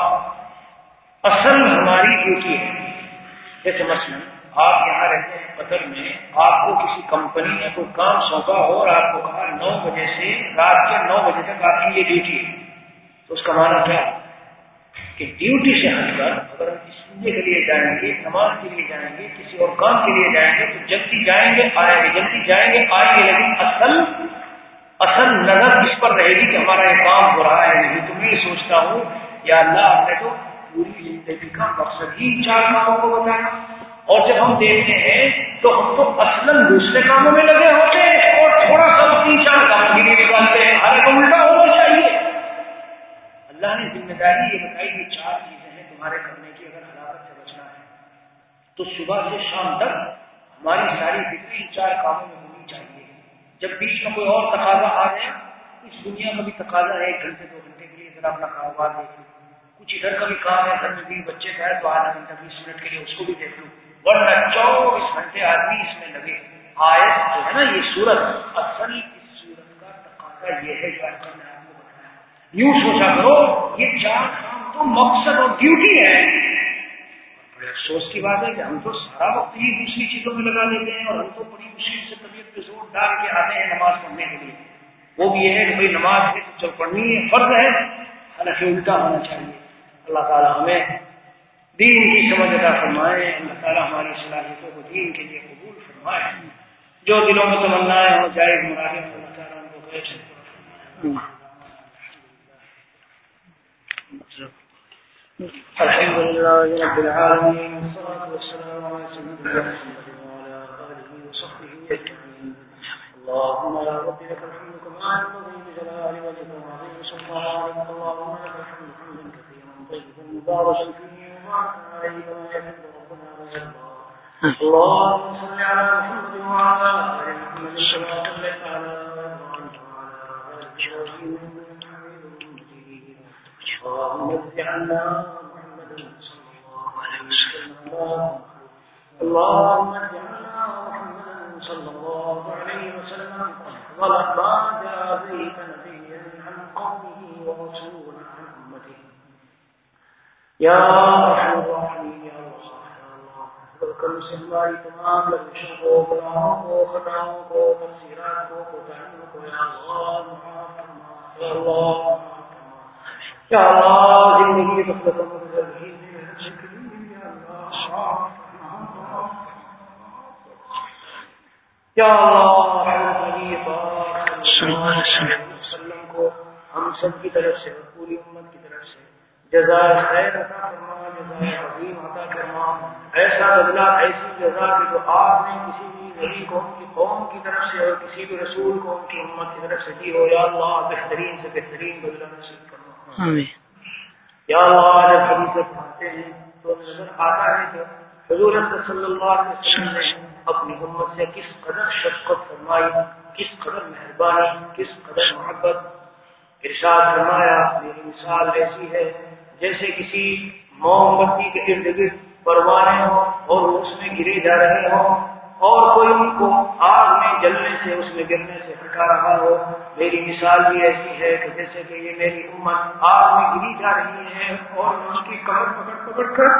اصل ہماری ڈیوٹی ہے. جیسے مثلا آپ یہاں رہتے ہیں قطر میں، آپ کو کسی کمپنی نے کوئی کام سونپا ہو اور آپ کو کہا نو بجے سے رات کے نو بجے تک آپ کی یہ ڈیوٹی ہے، تو اس کا معنی کیا ہے کہ ڈیوٹی سے ہٹ کر اگر ہم سننے کے لیے جائیں گے، نماز کے لیے جائیں گے، کسی اور کام کے لیے جائیں گے تو جلدی جائیں گے آئیں گے، جلدی جائیں گے آئیں گے، لیکن اصل اصل نظر اس پر رہے گی کہ ہمارا یہ کام ہو رہا ہے نہیں. تو میں سوچتا ہوں یا اللہ ہم نے تو پوری زندگی کا مقصد ہی چار کاموں کو بتایا, اور جب ہم دیکھتے ہیں تو ہم تو اصلاً دوسرے کاموں میں لگے ہوتے ہیں اور تھوڑا سا تین چار کاموں کے لیے نکالتے ہیں. ہر ایک الٹا ہونا چاہیے. اللہ نے ذمہ داری یہ بتائی کہ چار چیزیں ہیں تمہارے کرنے کی, اگر ہلاکت سے بچنا ہے تو صبح سے شام تک ہماری ساری فکر ان چار کاموں میں ہونی چاہیے. جب بیچ میں کوئی اور تقاضا آ گیا, اس دنیا کا بھی تقاضا ہے ایک گھنٹے دو گھنٹے کے لیے ذرا اپنا کاروبار دیکھ لوں, کچھ ادھر کا بھی کام ہے, گھر میں بھی بچے کا ہے تو آدھا گھنٹہ بیس منٹ کے لیے اس کو بھی دیکھ لوں, ورنہ چوبیس گھنٹے آدمی اس میں لگے. آیت جو ہے نا یہ سورت, اصل اس سورت کا تقاضا یہ ہے جو آپ نے آپ کو بتایا. یوں سوچا کرو یہ چار کام تو مقصد اور ڈیوٹی ہے. بڑے افسوس کی بات ہے کہ ہم تو سارا وقت ہی دوسری چیزوں میں لگا دیتے ہیں, اور ہم تو بڑی مشکل سے طبیعت پہ زور ڈال کے آتے ہیں نماز پڑھنے کے لیے. وہ بھی یہ ہے کہ بھائی نماز ہے تو چل پڑھنی ہے, فرض ہے, حالانکہ الٹا ہونا چاہیے. اللہ تعالیٰ ہمیں دین کی سمجھ عطا فرمائے. اللہ تعالیٰ ہماری صلاحیتوں کو دین کے لیے قبول فرمائے. جو دلوں میں تمنائیں ہو جائز مرادیں اللہ تعالیٰ ان کو گئے فرمائے. الحمد لله رب العالمين, والصلاة والسلام على سيدنا محمد وعلى آله وصحبه أجمعين. اللهم يا رب لك الحمد كما ينبغي لجلال وجهك وعظيم سلطانك. اللهم لك الحمد حمدا كثيرا طيبا مباركا فيه وبارك عليه كما يحب ربنا ويرضى. اللهم صل على محمد وعلى آل محمد كما صليت على إبراهيم وعلى آل إبراهيم إنك حميد مجيد. اللهم اجعلنا محمدا صلى الله عليه وسلم. اللهم اجعلنا محمدا صلى الله عليه وسلم أفضل ما جاء به نبيا عن قومه ورسولا عن أمته. يا أرحم الراحمين يا الله يا الله, وكل سمائی تمام لغشوں کو, گناہوں کو, خطاؤں کو, تقصیرات کو, کوتاہیوں کو یا اللہ معاف فرما. یا اللہ یا اللہ زندگی غفلت و مغفرت یا اللہ نبی پاک صلی اللہ علیہ وسلم کو ہم سب کی طرف سے اور پوری امت کی طرف سے جزائے خیر عطا فرما, جزائے عظیم عطا فرما. ایسا بدلہ, ایسی جزا کہ جو آپ نے کسی بھی نبی کو ان کی قوم کی طرف سے اور کسی بھی رسول کو ان کی امت کی طرف سے دی ہو. یا اللہ بہترین سے بہترین بدلہ نصیب فرما. آمین. یا اللہ جب حدیثیں پڑھتے ہیں تو نظر آتا ہے کہ حضور صلی اللہ علیہ وسلم نے اپنی امت سے کس قدر شفقت فرمائی, کس قدر مہربانی, کس قدر محبت. ارشاد فرمایا میری مثال ایسی ہے جیسے کسی موم بتی کے ارد گرد پروانے ہوں اور اس میں گرے جا رہے ہوں, اور کوئی ان کو آگ میں جلنے سے, اس میں گرنے سے ہٹا رہا ہو. میری مثال بھی ایسی ہے کہ جیسے کہ یہ میری امت آگ میں گری جا رہی ہے اور اس کی کمر پکڑ پکڑ کر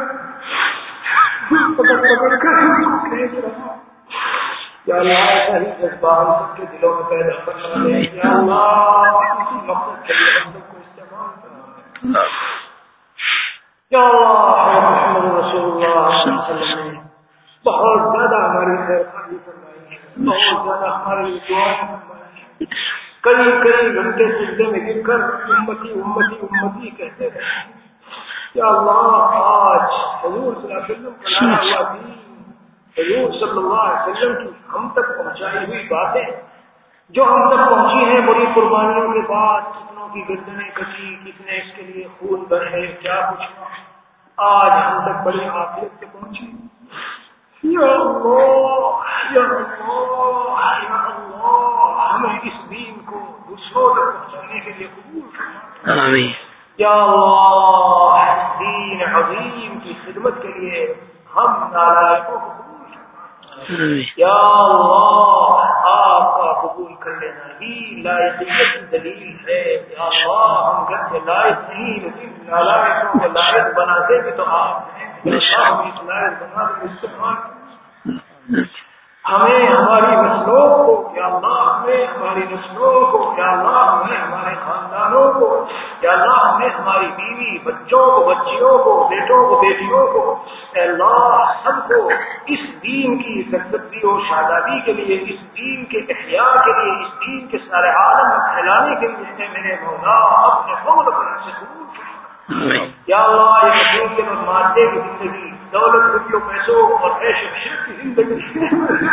پکڑ پکڑ کر کھینچ رہا. یا اللہ ایسا ہی جذبہ ہم سب کے دلوں میں پیدا کرنا دے. یا اللہ اسی مقصد کے لیے ہم سب کو استعمال کرنا دے. یا اللہ محمد رسول اللہ صلی اللہ علیہ وسلم نے بہت زیادہ ہماری خیر خواہی فرمائی ہے, بہت زیادہ ہمارے لیے دعائیں فرمائی ہیں. کئی کئی گھنٹے سجدے میں گر کر امتی امتی امتی کہتے رہے. یا اللہ آج حضور صلی اللہ علیہ وسلم کا لایا ہوا دین, حضور صلی اللہ علیہ وسلم کی ہم تک پہنچائی ہوئی باتیں جو ہم تک پہنچی ہیں بڑی قربانیوں کے بعد, کتنوں کی گردنیں کٹی, کتنے اس کے لیے خون بہے, کیا کچھ آج ہم تک بڑی عافیت سے پہنچی. یا اللہ یا اللہ یا اللہ ہمیں اس دین کو دوسروں تک پہنچانے کے لیے قبول فرما. آمین. یا اللہ دین عظیم کی خدمت کے لیے ہم نالائقوں کو قبول فرما. یا اللہ آپ کا قبول کر لینا ہی لائقیت کی دلیل ہے. یا اللہ ہم گھر سے لائق نہیں لیکن نالائقوں کو لائق بناتے بھی تو آپ ہیں. ہم اس لائق بنا کے استعمال. ہمیں ہماری نسلوں کو یا اللہ ہمیں ہماری نسلوں کو یا اللہ ہمیں ہمارے خاندانوں کو یا اللہ ہمیں ہماری بیوی بچوں کو بچیوں کو بیٹوں کو بیٹیوں کو اے اللہ سب کو اس دین کی سربلندی اور شادابی کے لیے اس دین کے احیاء کے لیے اس دین کے سارے عالم میں پھیلانے کے لیے میرے مولا اپنے فضل کرم سے قبول فرما یا اللہ یہ دین کے مادے کی زندگی دولت روپیوں پیسوں اور عیش و عشرت کی زندگی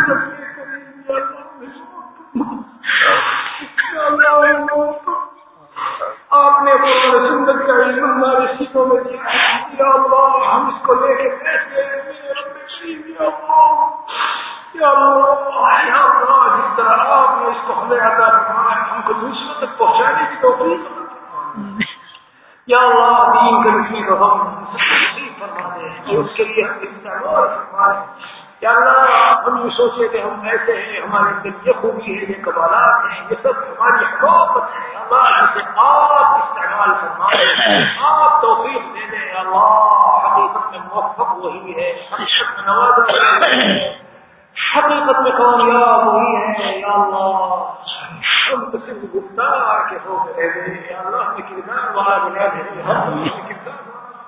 آپ نے قرآن سنت کا علم ہمارے سیٹوں میں دیا یا اللہ ہم اس کو لے کے بیٹھے یا اللہ یا اللہ جس طرح آپ نے اس کو ہمیں عطا فرمایا ہم کو دوسروں تک پہنچانے کی توفیق یا اللہ دین کے نصیب ہم نصیب فرما دے اور اس کے لیے ہم استعمال فرما دیں یا اللہ ہم یہ سوچے کہ ہم ایسے ہیں ہمارے اندر یہ خوبی ہے یہ کمالات ہیں یہ سب ہماری حقوقت ہے اللہ جسے آپ استعمال فرما دیں آپ توفیق دے دیں یا اللہ حقیقت میں موفق وہی ہے حقیقت میں نوازا حقیقت میں کامیاب وہی ہے یا اللہ ہم تو صرف گفتار کے ہو گئے یا اللہ ہمیں کردار والا بنا دے ہم کردار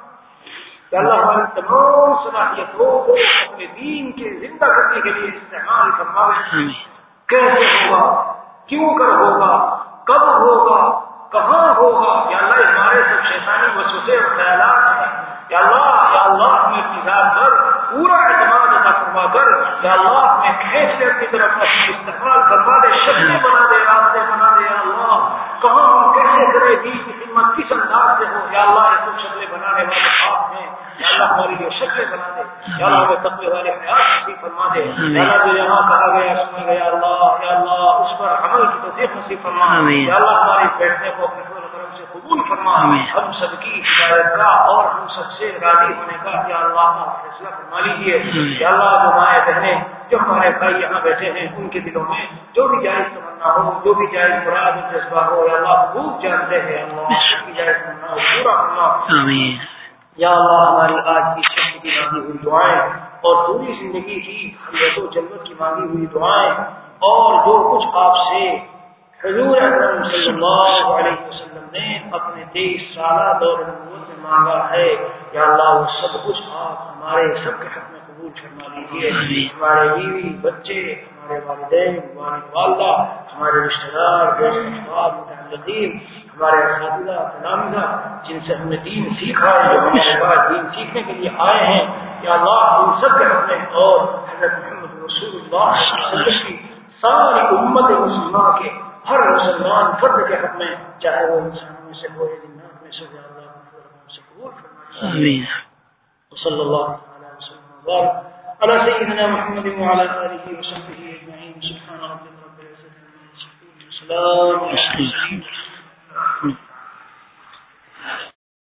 یا اللہ ہماری تمام صلاحیتوں کو اپنے دین کے زندہ کرنے کے لیے استعمال فرمائے کیسے ہوگا کیوں کر ہوگا کب ہوگا کہاں ہوگا یا اللہ ہمارے سب شیطانی وسوسے اور خیالات ہیں یا اللہ یا اللہ ہمیں اپنی ذات پر پورا اعتماد عطا فرما کر یا اللہ ہمیں کھینچ لے اپنی طرف اپنی استعمال فرما دے شکلیں بنا دے راستے بنا دے یا اللہ کہاں ہم کیسے کرے دین کی خدمت کس انداز سے ہو یا اللہ یہ سب شکلیں بنانے والے آپ ہیں یا اللہ ہمارے لیے شکلیں بنا دے یا اللہ ہمیں تقوی والے حیات نصیب فرما دے یا اللہ جو یہاں کہا گیا سنا گیا اللہ یا اللہ اس پر عمل کی توفیق نصیب فرما یا اللہ ہمارے بیٹھنے کو اپنے فضل کرم سے قبول فرما ہم سب کی ہدایت کا اور ہم سب سے راضی ہونے کا یا اللہ کا فیصلہ فرما لیجیے یا اللہ جو مائیں بہنیں جو ہمارے بھائی یہاں بیٹھے ہیں ان کے دلوں میں جو بھی جائز تمنا ہو جو بھی جائز مراد اور جذبہ ہو یا اللہ خوب جانتے ہیں اللہ سب کی جائز تمنا ہو پورا کرنا یا اللہ ہماری آج کی شخص کی مانگی ہوئی دعائیں اور پوری زندگی کی خیرت و جنت کی مانگی ہوئی دعائیں اور جو کچھ آپ سے حضور اکرم صلی اللہ علیہ وسلم نے اپنے تیئیس سالہ دور نبوت میں مانگا ہے یا اللہ وہ سب کچھ آپ ہمارے سب کے حق میں قبول فرما لیجیے ہمارے بیوی بچے ہمارے والدین والد والدہ ہمارے رشتے دار دوست احباب متعلقین ہمارے اساتذہ تلامذہ جن سے ہم نے دین سیکھا ہے جو ہمارے پاس دین سیکھنے کے لیے آئے ہیں یا اللہ ان سب کے حق میں اور حضرت محمد رسول اللہ صلی اللہ علیہ وسلم کی ساری امت مسلمہ کے ہر مسلمان فرد کے حق میں چاہے وہ انسانوں میں سے ہو یا جنات میں سے ہو یا اللہ سے قبول فرمائے آمین صلی اللہ تعالی وسلم وبارک علی سیدنا محمد وعلى آلہ وصحبہ اجمعین سبحان ربک رب العزة عما یصفون وسلام علی المرسلین